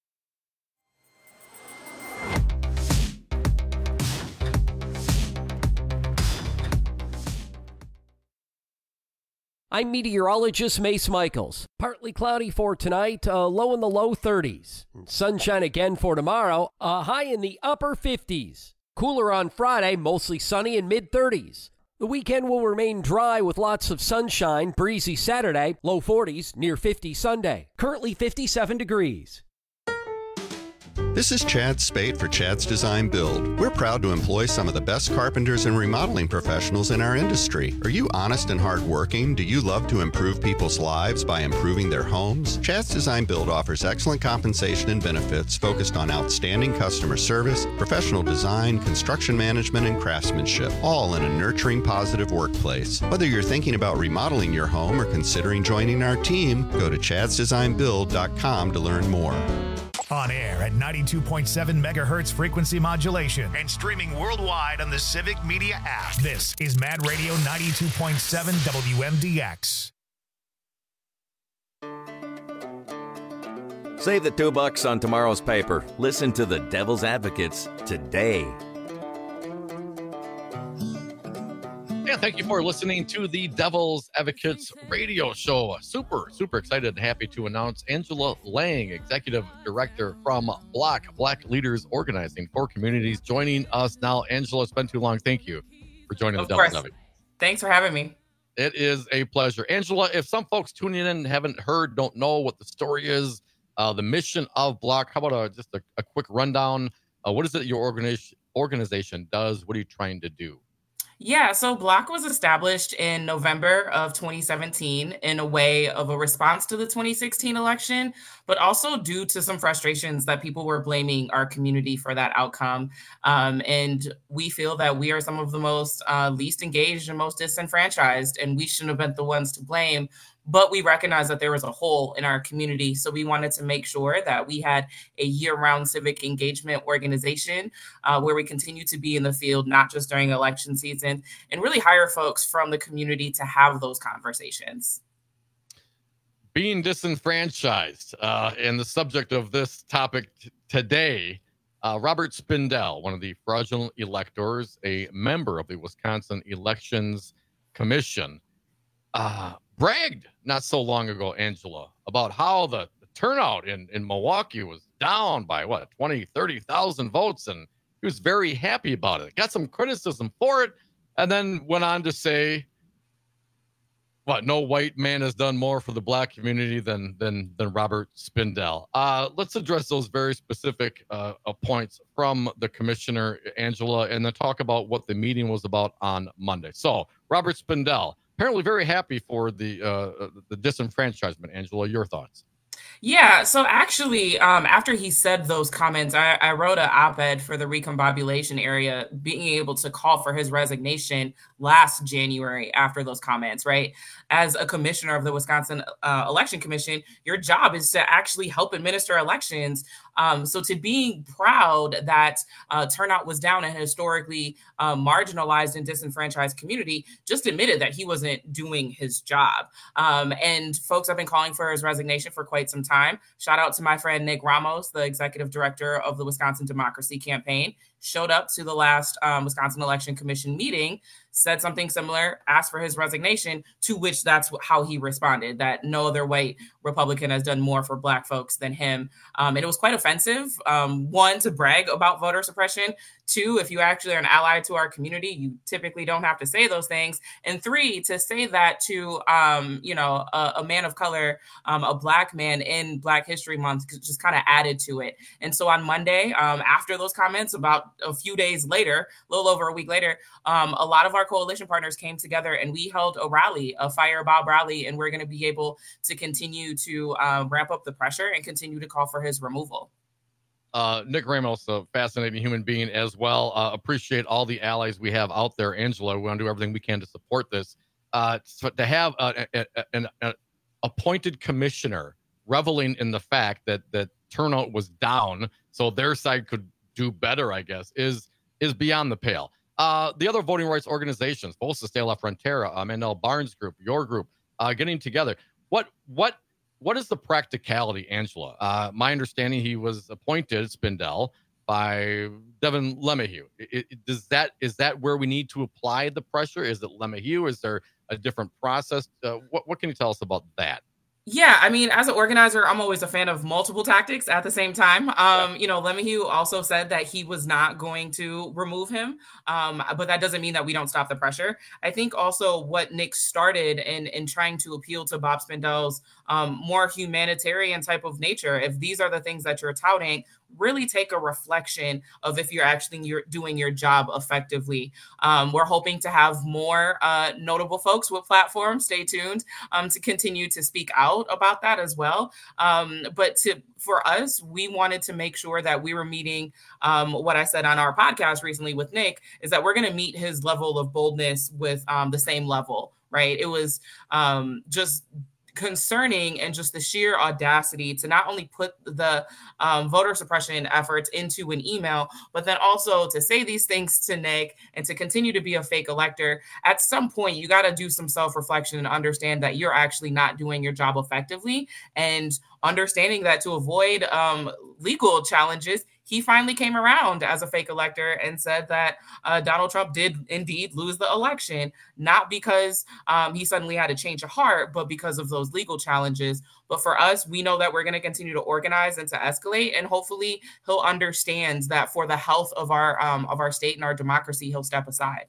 I'm meteorologist Mace Michaels. Partly cloudy for tonight, uh, low in the low thirties. Sunshine again for tomorrow, a high in the upper fifties. Cooler on Friday, mostly sunny in mid-thirties. The weekend will remain dry with lots of sunshine, breezy Saturday, low forties, near fifty Sunday. Currently fifty-seven degrees. This is Chad Spate for Chad's Design Build. We're proud to employ some of the best carpenters and remodeling professionals in our industry. Are you honest and hardworking? Do you love to improve people's lives by improving their homes? Chad's Design Build offers excellent compensation and benefits focused on outstanding customer service, professional design, construction management, and craftsmanship, all in a nurturing, positive workplace. Whether you're thinking about remodeling your home or considering joining our team, go to chads design build dot com to learn more. On air at ninety-two point seven megahertz frequency modulation and streaming worldwide on the Civic Media app. This is Mad Radio ninety-two point seven W M D X. Save the two bucks on tomorrow's paper. Listen to the Devil's Advocates today. Yeah, thank you for listening to the Devil's Advocates radio show. Super, super excited and happy to announce Angela Lang, Executive Director from Block, Black Leaders Organizing for Communities, joining us now. Angela, it's been too long. Thank you for joining of the Devil's course. Advocates. Thanks for having me. It is a pleasure. Angela, if some folks tuning in haven't heard, don't know what the story is, uh, the mission of Block, how about a, just a, a quick rundown? Uh, what is it your organization, organization does? What are you trying to do? Yeah, so Block was established in November of twenty seventeen in a way of a response to the twenty sixteen election, but also due to some frustrations that people were blaming our community for that outcome. Um, and we feel that we are some of the most uh, least engaged and most disenfranchised, and we shouldn't have been the ones to blame. But we recognize that there was a hole in our community. So we wanted to make sure that we had a year-round civic engagement organization uh, where we continue to be in the field, not just during election season, and really hire folks from the community to have those conversations. Being disenfranchised, uh, and the subject of this topic t- today, uh, Robert Spindell, one of the fraudulent electors, a member of the Wisconsin Elections Commission, uh, bragged not so long ago, Angela, about how the, the turnout in, in Milwaukee was down by what, twenty, thirty thousand votes. And he was very happy about it. Got some criticism for it. And then went on to say, what, no white man has done more for the black community than, than, than Robert Spindell. Uh, let's address those very specific uh, uh, points from the commissioner, Angela, and then talk about what the meeting was about on Monday. So Robert Spindell, apparently very happy for the uh, the disenfranchisement. Angela, your thoughts? Yeah, so actually, um, after he said those comments, I, I wrote an op-ed for the Recombobulation area, being able to call for his resignation last January after those comments, right? As a commissioner of the Wisconsin uh, Election Commission, your job is to actually help administer elections. Um, so to being proud that uh, turnout was down in a historically uh, marginalized and disenfranchised community, just admitted that he wasn't doing his job. Um, and folks have been calling for his resignation for quite some time. Shout out to my friend Nick Ramos, the executive director of the Wisconsin Democracy Campaign, showed up to the last um, Wisconsin Election Commission meeting, said something similar, asked for his resignation, to which that's how he responded, that no other white Republican has done more for black folks than him. Um, and it was quite offensive. Um, one, to brag about voter suppression. Two, if you actually are an ally to our community, you typically don't have to say those things. And three, to say that to, um, you know, a, a man of color, um, a black man in Black History Month, just kind of added to it. And so on Monday, um, after those comments, about a few days later, a little over a week later, um, a lot of our coalition partners came together and we held a rally, a Fire Bob rally, and we're going to be able to continue to uh, ramp up the pressure and continue to call for his removal. Uh, Nick Ramos, a fascinating human being as well. Uh, appreciate all the allies we have out there. Angela, we want to do everything we can to support this. Uh, so to have a, a, a, an a appointed commissioner reveling in the fact that that turnout was down, so their side could do better, I guess, is is beyond the pale. Uh, the other voting rights organizations, Bolsa de la Frontera, uh, Mandel Barnes Group, your group, uh, getting together. What what what is the practicality, Angela? Uh, my understanding, he was appointed, Spindell, by Devin LeMahieu. It, it, does that is that where we need to apply the pressure? Is it LeMahieu? Is there a different process? Uh, what what can you tell us about that? Yeah, I mean, as an organizer, I'm always a fan of multiple tactics at the same time. Um, you know, LeMahieu also said that he was not going to remove him, um, but that doesn't mean that we don't stop the pressure. I think also what Nick started in, in trying to appeal to Bob Spindell's um, more humanitarian type of nature, if these are the things that you're touting, really take a reflection of if you're actually you're doing your job effectively. Um, we're hoping to have more uh, notable folks with platforms. Stay tuned um, to continue to speak out about that as well. Um, but to for us, we wanted to make sure that we were meeting um, what I said on our podcast recently with Nick, is that we're going to meet his level of boldness with um, the same level, right? It was um, just concerning and just the sheer audacity to not only put the um, voter suppression efforts into an email, but then also to say these things to Nick and to continue to be a fake elector. At some point, you got to do some self-reflection and understand that you're actually not doing your job effectively, and understanding that to avoid um, legal challenges, he finally came around as a fake elector and said that uh, Donald Trump did indeed lose the election, not because um, he suddenly had a change of heart, but because of those legal challenges. But for us, we know that we're going to continue to organize and to escalate, and hopefully he'll understand that for the health of our um, of our state and our democracy, he'll step aside.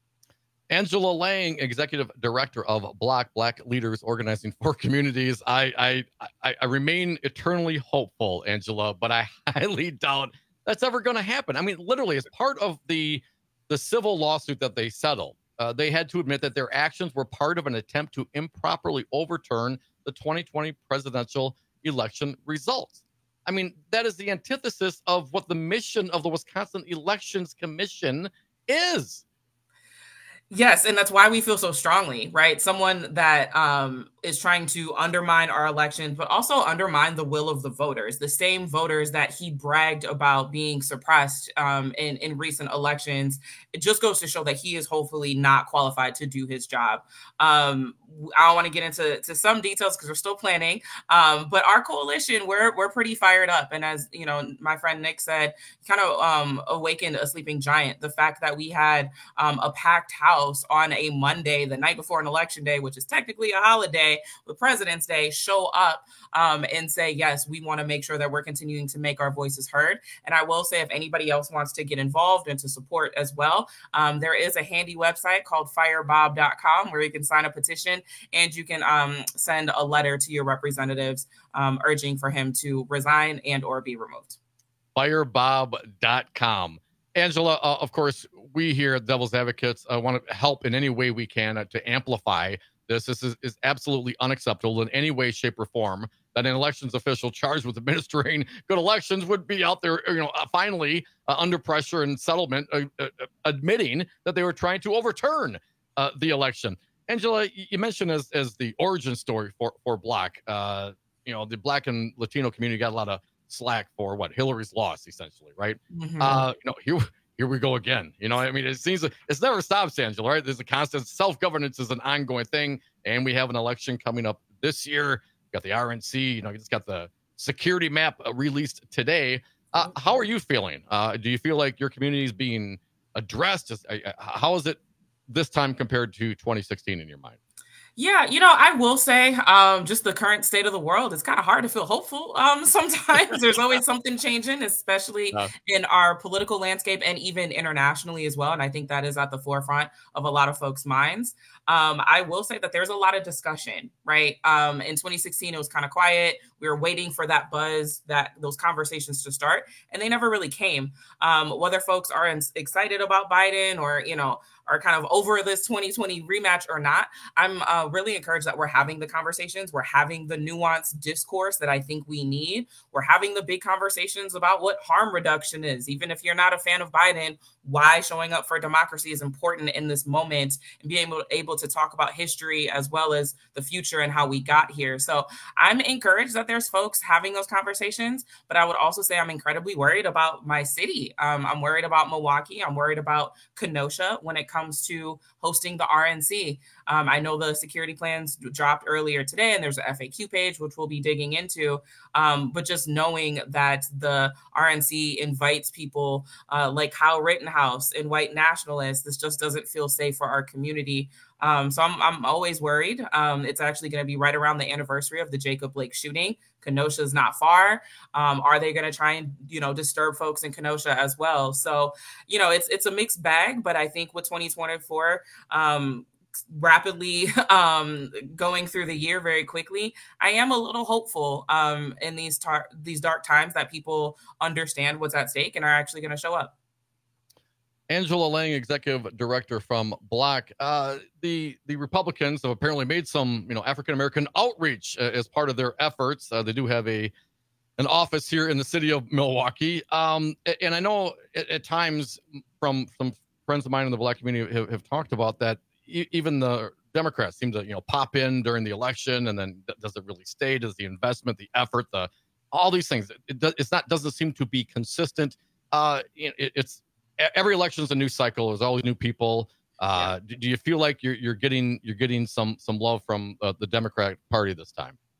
Angela Lang, Executive Director of Block, Black Leaders Organizing for Communities. I, I, I, I remain eternally hopeful, Angela, but I highly doubt that's ever going to happen. I mean, literally, as part of the, the civil lawsuit that they settled, uh, they had to admit that their actions were part of an attempt to improperly overturn the twenty twenty presidential election results. I mean, that is the antithesis of what the mission of the Wisconsin Elections Commission is. Yes, and that's why we feel so strongly, right? Someone that um, is trying to undermine our elections, but also undermine the will of the voters, the same voters that he bragged about being suppressed um, in, in recent elections. It just goes to show that he is hopefully not qualified to do his job. Um, I don't want to get into to some details because we're still planning, um, but our coalition, we're we're pretty fired up. And as you know, my friend Nick said, kind of um, awakened a sleeping giant. The fact that we had um, a packed house on a Monday, the night before an election day, which is technically a holiday with President's Day, show up um, and say, yes, we want to make sure that we're continuing to make our voices heard. And I will say, if anybody else wants to get involved and to support as well, um, there is a handy website called firebob dot com where you can sign a petition and you can um, send a letter to your representatives um, urging for him to resign and or be removed. firebob dot com. Angela, uh, of course, we here at Devil's Advocates uh, want to help in any way we can uh, to amplify this. This is, is absolutely unacceptable in any way, shape, or form that an elections official charged with administering good elections would be out there, you know, uh, finally uh, under pressure and settlement, uh, uh, admitting that they were trying to overturn uh, the election. Angela, you mentioned as as the origin story for for Block, uh, you know, the Black and Latino community got a lot of slack for what Hillary's loss, essentially, right? Mm-hmm. Uh, you know, here here we go again. You know, I mean, it seems it's never stops, Angela, right? There's a constant self-governance is an ongoing thing, and we have an election coming up this year. We got the R N C, you know, you just got the security map uh, released today. Uh, how are you feeling? Uh, do you feel like your community is being addressed? Just, uh, how is it this time compared to twenty sixteen in your mind? Yeah, you know, I will say um, just the current state of the world, it's kind of hard to feel hopeful. Um, sometimes there's always something changing, especially uh, in our political landscape and even internationally as well. And I think that is at the forefront of a lot of folks' minds. Um, I will say that there's a lot of discussion, right? Um, in twenty sixteen, it was kind of quiet. We were waiting for that buzz, that those conversations to start, and they never really came. Um, whether folks are excited about Biden or, you know, are kind of over this twenty twenty rematch or not, I'm uh, really encouraged that we're having the conversations. We're having the nuanced discourse that I think we need. We're having the big conversations about what harm reduction is. Even if you're not a fan of Biden, why showing up for democracy is important in this moment, and being able, able to talk about history as well as the future and how we got here. So I'm encouraged that there's folks having those conversations, but I would also say I'm incredibly worried about my city. Um, I'm worried about Milwaukee. I'm worried about Kenosha when it comes to hosting the R N C. Um, I know the security plans dropped earlier today, and there's an F A Q page, which we'll be digging into. Um, but just knowing that the R N C invites people uh, like Kyle Rittenhouse and white nationalists, this just doesn't feel safe for our community. Um, so I'm I'm always worried. Um, it's actually going to be right around the anniversary of the Jacob Blake shooting. Kenosha is not far. Um, are they going to try and, you know, disturb folks in Kenosha as well? So, you know, it's it's a mixed bag, but I think with twenty twenty-four um, rapidly um, going through the year very quickly, I am a little hopeful um, in these tar- these dark times that people understand what's at stake and are actually going to show up. Angela Lang, Executive Director from Block. Uh, the the Republicans have apparently made some, you know, African American outreach uh, as part of their efforts. Uh, they do have a an office here in the city of Milwaukee, um, and I know at, at times from some friends of mine in the Black community have, have talked about that. E- even the Democrats seem to, you know, pop in during the election, and then does it really stay? Does the investment, the effort, the all these things? It does, it's not doesn't seem to be consistent. Uh, it, it's every election is a new cycle. There's always new people. Uh, yeah. do, do you feel like you're you're getting you're getting some some love from uh, the Democratic Party this time?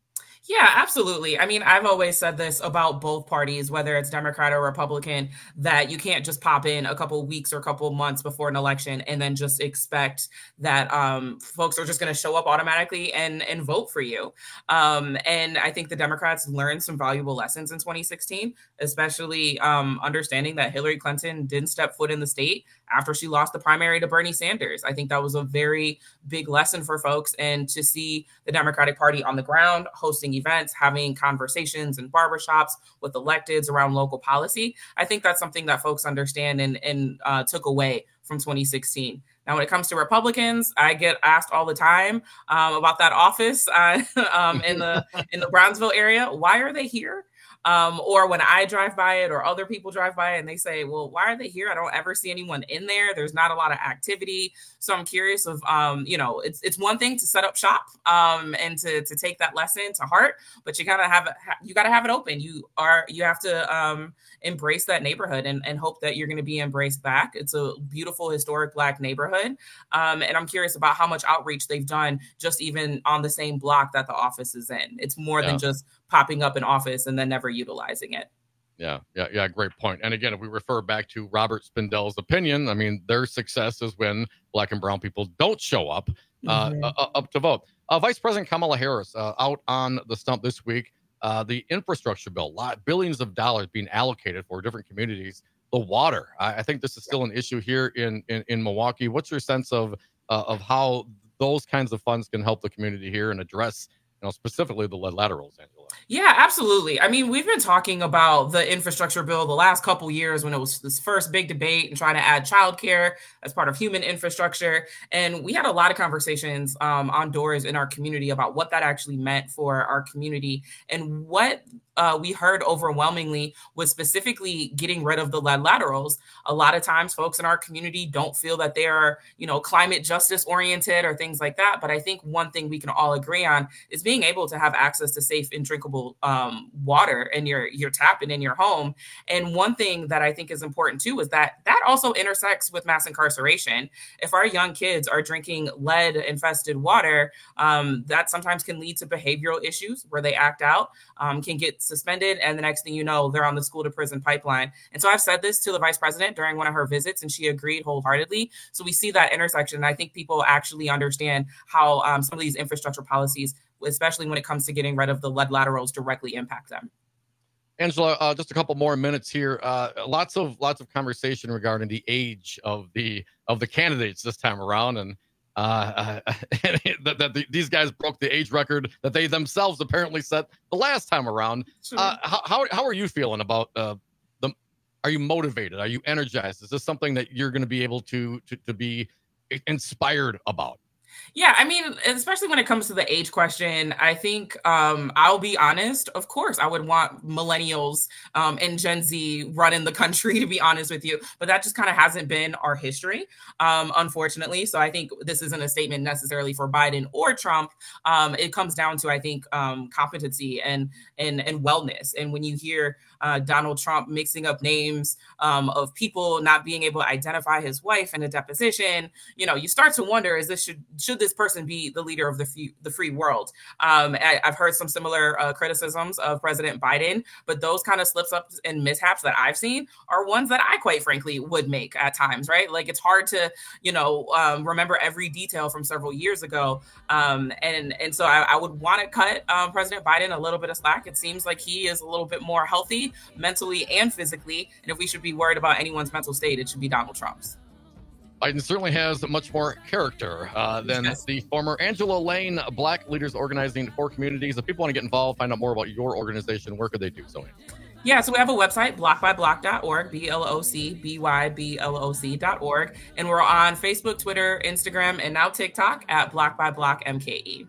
Yeah, absolutely. I mean, I've always said this about both parties, whether it's Democrat or Republican, that you can't just pop in a couple weeks or a couple months before an election and then just expect that um, folks are just going to show up automatically and, and vote for you. Um, and I think the Democrats learned some valuable lessons in twenty sixteen, especially um, understanding that Hillary Clinton didn't step foot in the state after she lost the primary to Bernie Sanders. I think that was a very big lesson for folks. And to see the Democratic Party on the ground hosting events, having conversations in barbershops with electeds around local policy, I think that's something that folks understand and, and uh, took away from twenty sixteen. Now, when it comes to Republicans, I get asked all the time um, about that office uh, um, in the in the Brownsville area. Why are they here? Um, or when I drive by it or other people drive by it and they say, well, why are they here? I don't ever see anyone in there. There's not a lot of activity. So I'm curious of, um, you know, it's it's one thing to set up shop um, and to to take that lesson to heart, but you gotta have it, you gotta have it open. You are you have to um, embrace that neighborhood and, and hope that you're going to be embraced back. It's a beautiful historic Black neighborhood. Um, and I'm curious about how much outreach they've done just even on the same block that the office is in. It's more yeah. than just popping up an office and then never utilizing it. Yeah, yeah, yeah. Great point. And again, if we refer back to Robert Spindell's opinion, I mean, their success is when Black and brown people don't show up uh, mm-hmm. uh, up to vote. Uh, Vice President Kamala Harris uh, out on the stump this week. Uh, the infrastructure bill, lot billions of dollars being allocated for different communities. The water, I, I think this is still an issue here in in, in Milwaukee. What's your sense of uh, of how those kinds of funds can help the community here and address, you know, specifically the lead laterals, Angela? Yeah, absolutely. I mean, we've been talking about the infrastructure bill the last couple years when it was this first big debate and trying to add childcare as part of human infrastructure. And we had a lot of conversations um, on doors in our community about what that actually meant for our community. And what uh, we heard overwhelmingly was specifically getting rid of the lead laterals. A lot of times folks in our community don't feel that they are, you know, climate justice oriented or things like that. But I think one thing we can all agree on is being able to have access to safe and drinkable um, water in your, your tap and in your home. And one thing that I think is important too is that that also intersects with mass incarceration. If our young kids are drinking lead infested water, um, that sometimes can lead to behavioral issues where they act out, um, can get suspended. And the next thing you know, they're on the school to prison pipeline. And so I've said this to the vice president during one of her visits and she agreed wholeheartedly. So we see that intersection. And I think people actually understand how um, some of these infrastructure policies, especially when it comes to getting rid of the lead laterals, directly impact them. Angela, uh, just a couple more minutes here. Uh, lots of lots of conversation regarding the age of the of the candidates this time around, and uh, uh, that, that the, these guys broke the age record that they themselves apparently set the last time around. Sure. Uh, how, how how are you feeling about uh, the? Are you motivated? Are you energized? Is this something that you're going to be able to to to be inspired about? Yeah, I mean, especially when it comes to the age question, I think um, I'll be honest. Of course, I would want millennials um, and Gen Z running the country, to be honest with you. But that just kind of hasn't been our history, um, unfortunately. So I think this isn't a statement necessarily for Biden or Trump. Um, it comes down to, I think, um, competency and, and, and wellness. And when you hear uh, Donald Trump mixing up names um, of people not being able to identify his wife in a deposition, you know, you start to wonder, is this should should this person be the leader of the free, the free world? Um, I, I've heard some similar uh, criticisms of President Biden, but those kind of slips ups and mishaps that I've seen are ones that I quite frankly would make at times, right? Like it's hard to, you know, um, remember every detail from several years ago. Um, and, and so I, I would want to cut um, President Biden a little bit of slack. It seems like he is a little bit more healthy mentally and physically. And if we should be worried about anyone's mental state, it should be Donald Trump's. Biden certainly has much more character uh, than yes. the former Angela Lane, Black Leaders Organizing for Communities. If people want to get involved, find out more about your organization, where could they do so? Yeah, so we have a website, block by block dot org, B L O C B Y B L O C dot org. And we're on Facebook, Twitter, Instagram, and now TikTok at Block by Block M K E.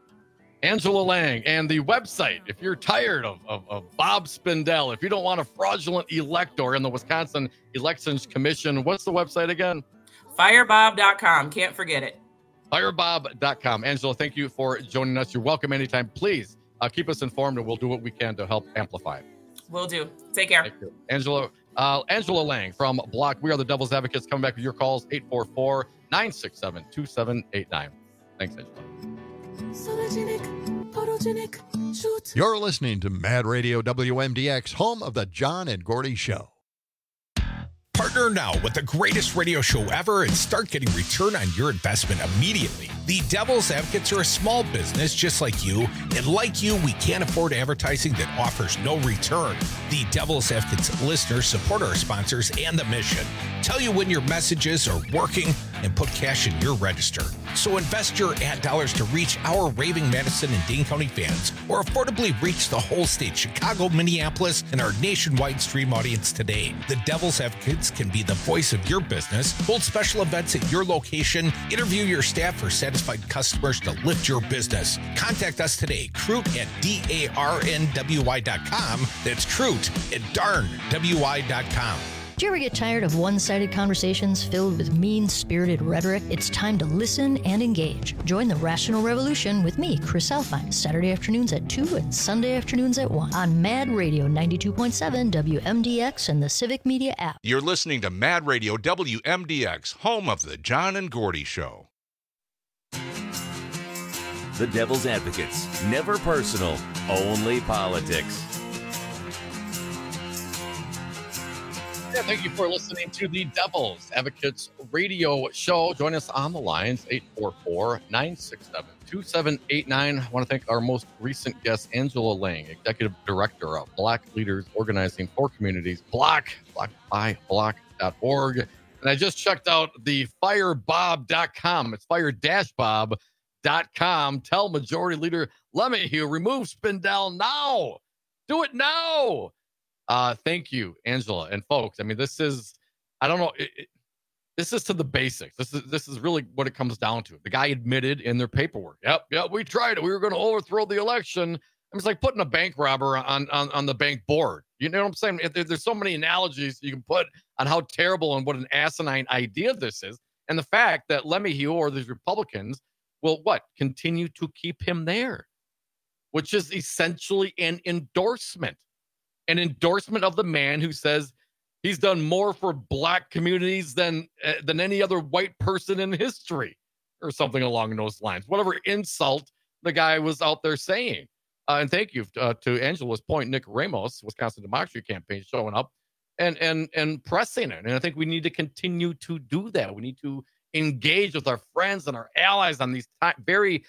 Angela Lang, and the website, if you're tired of, of, of Bob Spindell, if you don't want a fraudulent elector in the Wisconsin Elections Commission, what's the website again? Firebob dot com. Can't forget it. Firebob dot com. Angela, thank you for joining us. You're welcome anytime. Please uh, keep us informed, and we'll do what we can to help amplify it. Will do. Take care. Thank you. Angela, uh, Angela Lang from Block. We are the Devil's Advocates. Coming back with your calls, eight four four, nine six seven, two seven eight nine. Thanks, Angela. Photogenic shoot. You're listening to Mad Radio W M D X, home of the John and Gordy Show. Partner now with the greatest radio show ever and start getting return on your investment immediately. The Devil's Advocates are a small business just like you, and like you, we can't afford advertising that offers no return. The Devil's Advocates listeners support our sponsors and the mission. Tell you when your messages are working and put cash in your register. So invest your ad dollars to reach our raving Madison and Dane County fans, or affordably reach the whole state, Chicago, Minneapolis, and our nationwide stream audience today. The Devil's Advocates can be the voice of your business, hold special events at your location, interview your staff for satisfied customers to lift your business. Contact us today, Crute at D A R N W Y dot com. That's Crute at darn W Y dot com. Do you ever get tired of one-sided conversations filled with mean-spirited rhetoric? It's time to listen and engage. Join the Rational Revolution with me, Chris Alfine, Saturday afternoons at two and Sunday afternoons at one on Mad Radio ninety-two point seven W M D X and the Civic Media app. You're listening to Mad Radio W M D X, home of the John and Gordy Show. The Devil's Advocates. Never personal, only politics. Yeah, thank you for listening to the Devil's Advocates radio show. Join us on the lines, eight four four, nine six seven, two seven eight nine. I want to thank our most recent guest, Angela Lang, Executive Director of Black Leaders Organizing for Communities, Block, block by block dot org. And I just checked out the fire bob dot com. It's fire dash bob dot com. Tell Majority Leader LeMahieu, remove Spindell now. Do it now. Uh, thank you, Angela and folks. I mean, this is, I don't know, it, it, this is to the basics. This is this is really what it comes down to. The guy admitted in their paperwork, yep, yep, we tried it. We were going to overthrow the election. It's like putting a bank robber on, on, on the bank board. You know what I'm saying? There, there's so many analogies you can put on how terrible and what an asinine idea this is. And the fact that LeMahieu or these Republicans will, what, continue to keep him there, which is essentially an endorsement. An endorsement of the man who says he's done more for black communities than uh, than any other white person in history, or something along those lines. Whatever insult the guy was out there saying. Uh, and thank you uh, to Angela's point, Nick Ramos, Wisconsin Democracy Campaign, showing up and and and pressing it. And I think we need to continue to do that. We need to engage with our friends and our allies on these t- very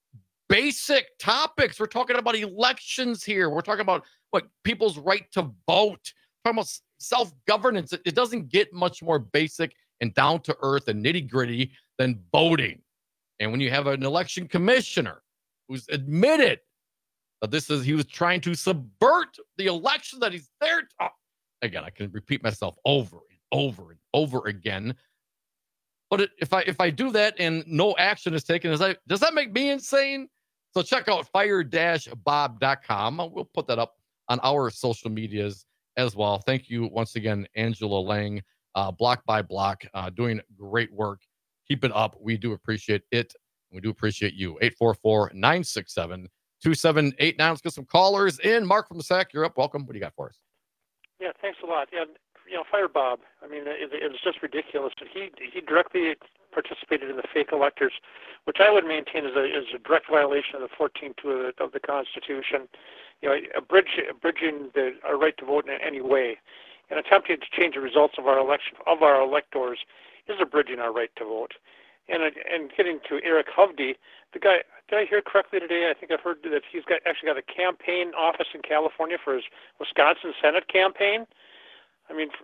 basic topics. We're talking about elections here. We're talking about what people's right to vote. We're talking about self-governance. It, it doesn't get much more basic and down to earth and nitty gritty than voting. And when you have an election commissioner who's admitted that this is, he was trying to subvert the election that he's there to, oh, again, I can repeat myself over and over and over again. But it, if I if I do that and no action is taken, is that, does that make me insane? So check out fire dash bob dot com. We'll put that up on our social medias as well. Thank you once again, Angela Lang, uh, block by block, uh, doing great work. Keep it up. We do appreciate it. We do appreciate you. eight four four, nine six seven, two seven eight nine. Let's get some callers in. Mark from the S A C, you're up. Welcome. What do you got for us? Yeah, thanks a lot. Yeah, you know, Fire Bob, I mean, it, it was just ridiculous. He he directly participated in the fake electors, which I would maintain is a is a direct violation of the fourteenth of the, of the Constitution. You know, abridge, abridging the, our right to vote in any way, and attempting to change the results of our election of our electors is abridging our right to vote. And and getting to Eric Hovde, the guy, did I hear correctly today? I think I've heard that he's got actually got a campaign office in California for his Wisconsin Senate campaign. I mean,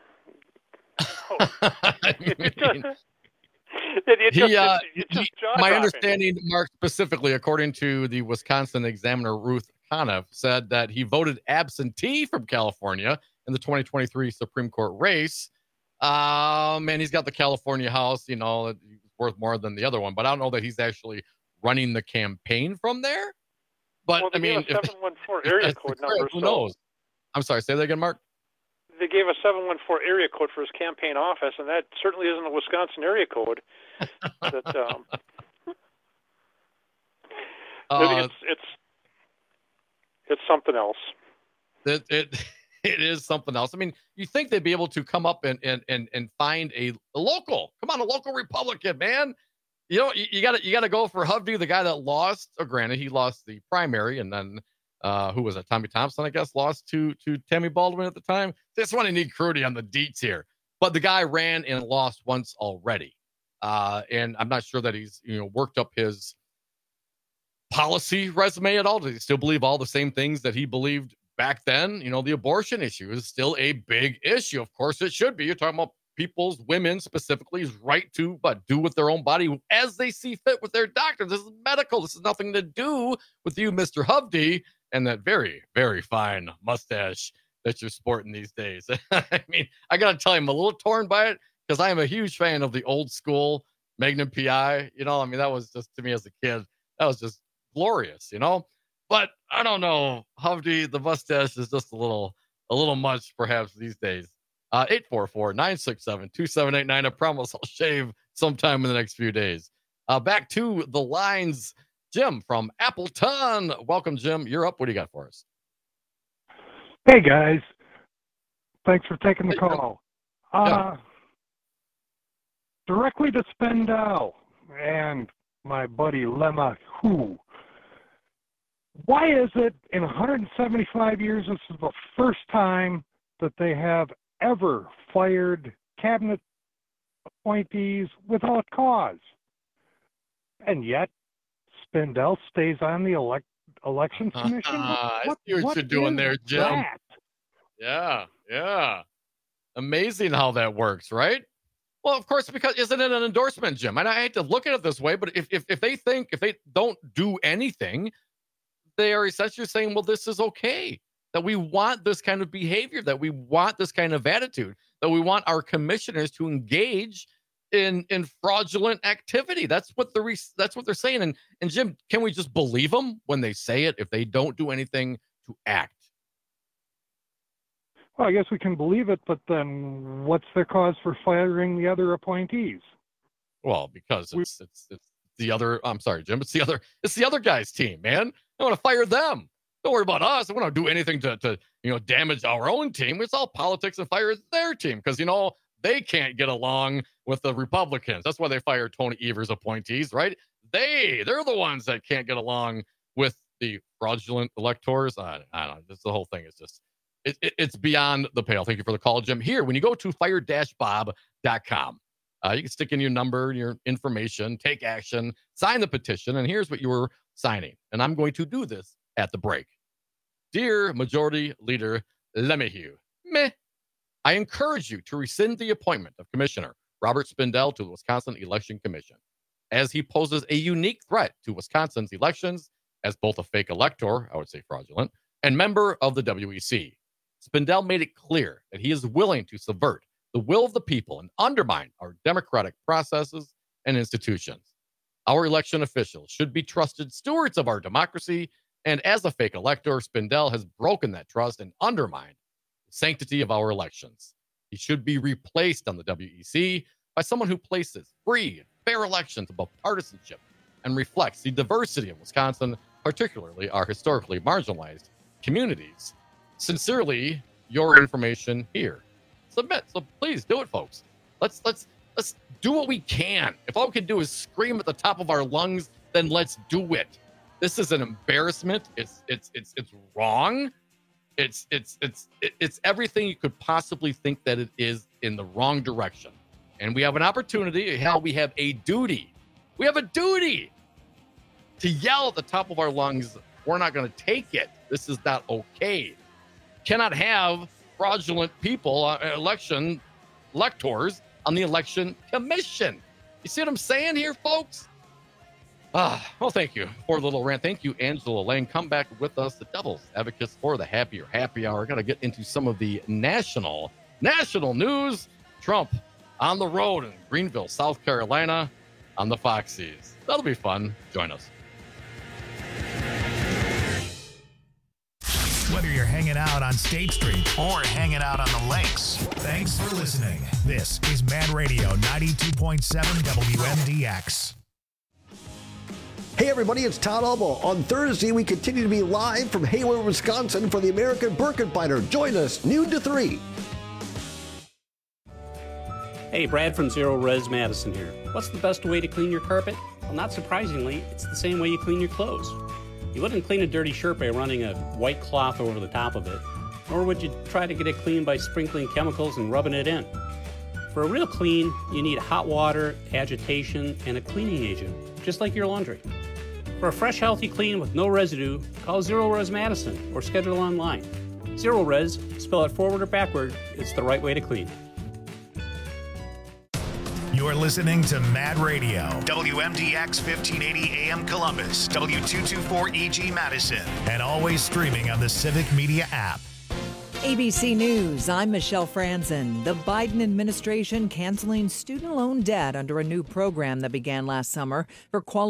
oh. it just, it just, he, uh, it's, it's just he, my understanding, Mark, specifically, according to the Wisconsin Examiner, Ruth Conniff, said that he voted absentee from California in the twenty twenty-three Supreme Court race. Um, and he's got the California house, you know, it's worth more than the other one, but I don't know that he's actually running the campaign from there. But well, I mean, a seven one four area code number. Who so knows? I'm sorry, say that again, Mark. They gave a seven one four area code for his campaign office, and that certainly isn't a Wisconsin area code. that, um, uh, it's it's it's something else. It it it is something else. I mean, you think they'd be able to come up and and and, and find a, a local, come on, a local Republican, man. you know, you got to you got to go for Hovde, the guy that lost. Or granted, he lost the primary, and then uh, who was it? Tommy Thompson, I guess, lost to to Tammy Baldwin at the time. This one, I need Crudy on the deets here, but the guy ran and lost once already, uh, and I'm not sure that he's you know worked up his policy resume at all. Does he still believe all the same things that he believed back then? You know, the abortion issue is still a big issue. Of course, it should be. You're talking about people's, women specifically, right to but do with their own body as they see fit with their doctor. This is medical. This has nothing to do with you, Mister Hovde, and that very, very fine mustache that you're sporting these days. I mean, I got to tell you, I'm a little torn by it because I am a huge fan of the old school Magnum P I. You know, I mean, that was just, to me as a kid, that was just glorious, you know? But I don't know, Hovde, the mustache is just a little, a little much perhaps these days. Uh, eight four four, nine six seven, two seven eight nine. I promise I'll shave sometime in the next few days. Uh, back to the lines. Jim from Appleton. Welcome, Jim. You're up. What do you got for us? Hey, guys. Thanks for taking the call. Uh, Yeah. Directly to Spendell and my buddy Lemma Who. Why is it in one hundred seventy-five years, this is the first time that they have ever fired cabinet appointees without cause? And yet, Spindell stays on the elect, election commission? I what, see what, what you're doing is there, Jim. that? Yeah, yeah. Amazing how that works, right? Well, of course, because isn't it an endorsement, Jim? And I hate to look at it this way, but if, if, if they think, if they don't do anything, they are essentially saying, well, this is okay. That we want this kind of behavior, that we want this kind of attitude, that we want our commissioners to engage in in fraudulent activity. That's what the that's what they're saying. And and Jim, can we just believe them when they say it if they don't do anything to act? Well, I guess we can believe it, but then what's their cause for firing the other appointees? Well, because it's it's it's the other. I'm sorry, Jim. It's the other. It's the other guy's team, man. I want to fire them. Don't worry about us. I want to do anything to, to, you know, damage our own team. It's all politics and fire their team because, you know, they can't get along with the Republicans. That's why they fired Tony Evers appointees, right? They, they're the ones that can't get along with the fraudulent electors. I, I don't know. This, the whole thing is just, it, it, it's beyond the pale. Thank you for the call, Jim. Here, when you go to fire dash bob dot com, uh, you can stick in your number, your information, take action, sign the petition, and here's what you were signing. And I'm going to do this at the break. Dear Majority Leader LeMahieu, meh. I encourage you to rescind the appointment of Commissioner Robert Spindell to the Wisconsin Election Commission, as he poses a unique threat to Wisconsin's elections as both a fake elector, I would say fraudulent, and member of the W E C. Spindell made it clear that he is willing to subvert the will of the people and undermine our democratic processes and institutions. Our election officials should be trusted stewards of our democracy, and as a fake elector, Spindell has broken that trust and undermined the sanctity of our elections. He should be replaced on the W E C by someone who places free and fair elections above partisanship and reflects the diversity of Wisconsin, particularly our historically marginalized communities. Sincerely, your information here. Submit. So please do it, folks. Let's let's let's do what we can. If all we can do is scream at the top of our lungs, then let's do it. This is an embarrassment. It's it's it's it's wrong. It's it's it's it's everything you could possibly think that it is in the wrong direction. And we have an opportunity. Hell, we have a duty. We have a duty to yell at the top of our lungs. We're not going to take it. This is not okay. Cannot have fraudulent people, uh, election electors on the election commission. You see what I'm saying here, folks? Ah, well, thank you for the little rant. Thank you, Angela Lane. Come back with us, the Devil's Advocates for the Happier Happy Hour. Got to get into some of the national, national news. Trump on the road in Greenville, South Carolina, on the Foxies. That'll be fun. Join us. Whether you're hanging out on State Street or hanging out on the lakes, thanks for listening. This is Man Radio ninety-two point seven W M D X. Hey everybody, it's Todd Albo. On Thursday, we continue to be live from Hayward, Wisconsin for the American Birkenbiter. Join us, noon to three. Hey, Brad from Zero Res Madison here. What's the best way to clean your carpet? Well, not surprisingly, it's the same way you clean your clothes. You wouldn't clean a dirty shirt by running a white cloth over the top of it, nor would you try to get it clean by sprinkling chemicals and rubbing it in. For a real clean, you need hot water, agitation, and a cleaning agent, just like your laundry. For a fresh, healthy clean with no residue, call Zero Res Madison or schedule online. Zero Res, spell it forward or backward, it's the right way to clean. You're listening to Mad Radio, W M D X fifteen eighty A M Columbus, W two twenty-four E G Madison, and always streaming on the Civic Media app. A B C News, I'm Michelle Franzen. The Biden administration canceling student loan debt under a new program that began last summer for qualified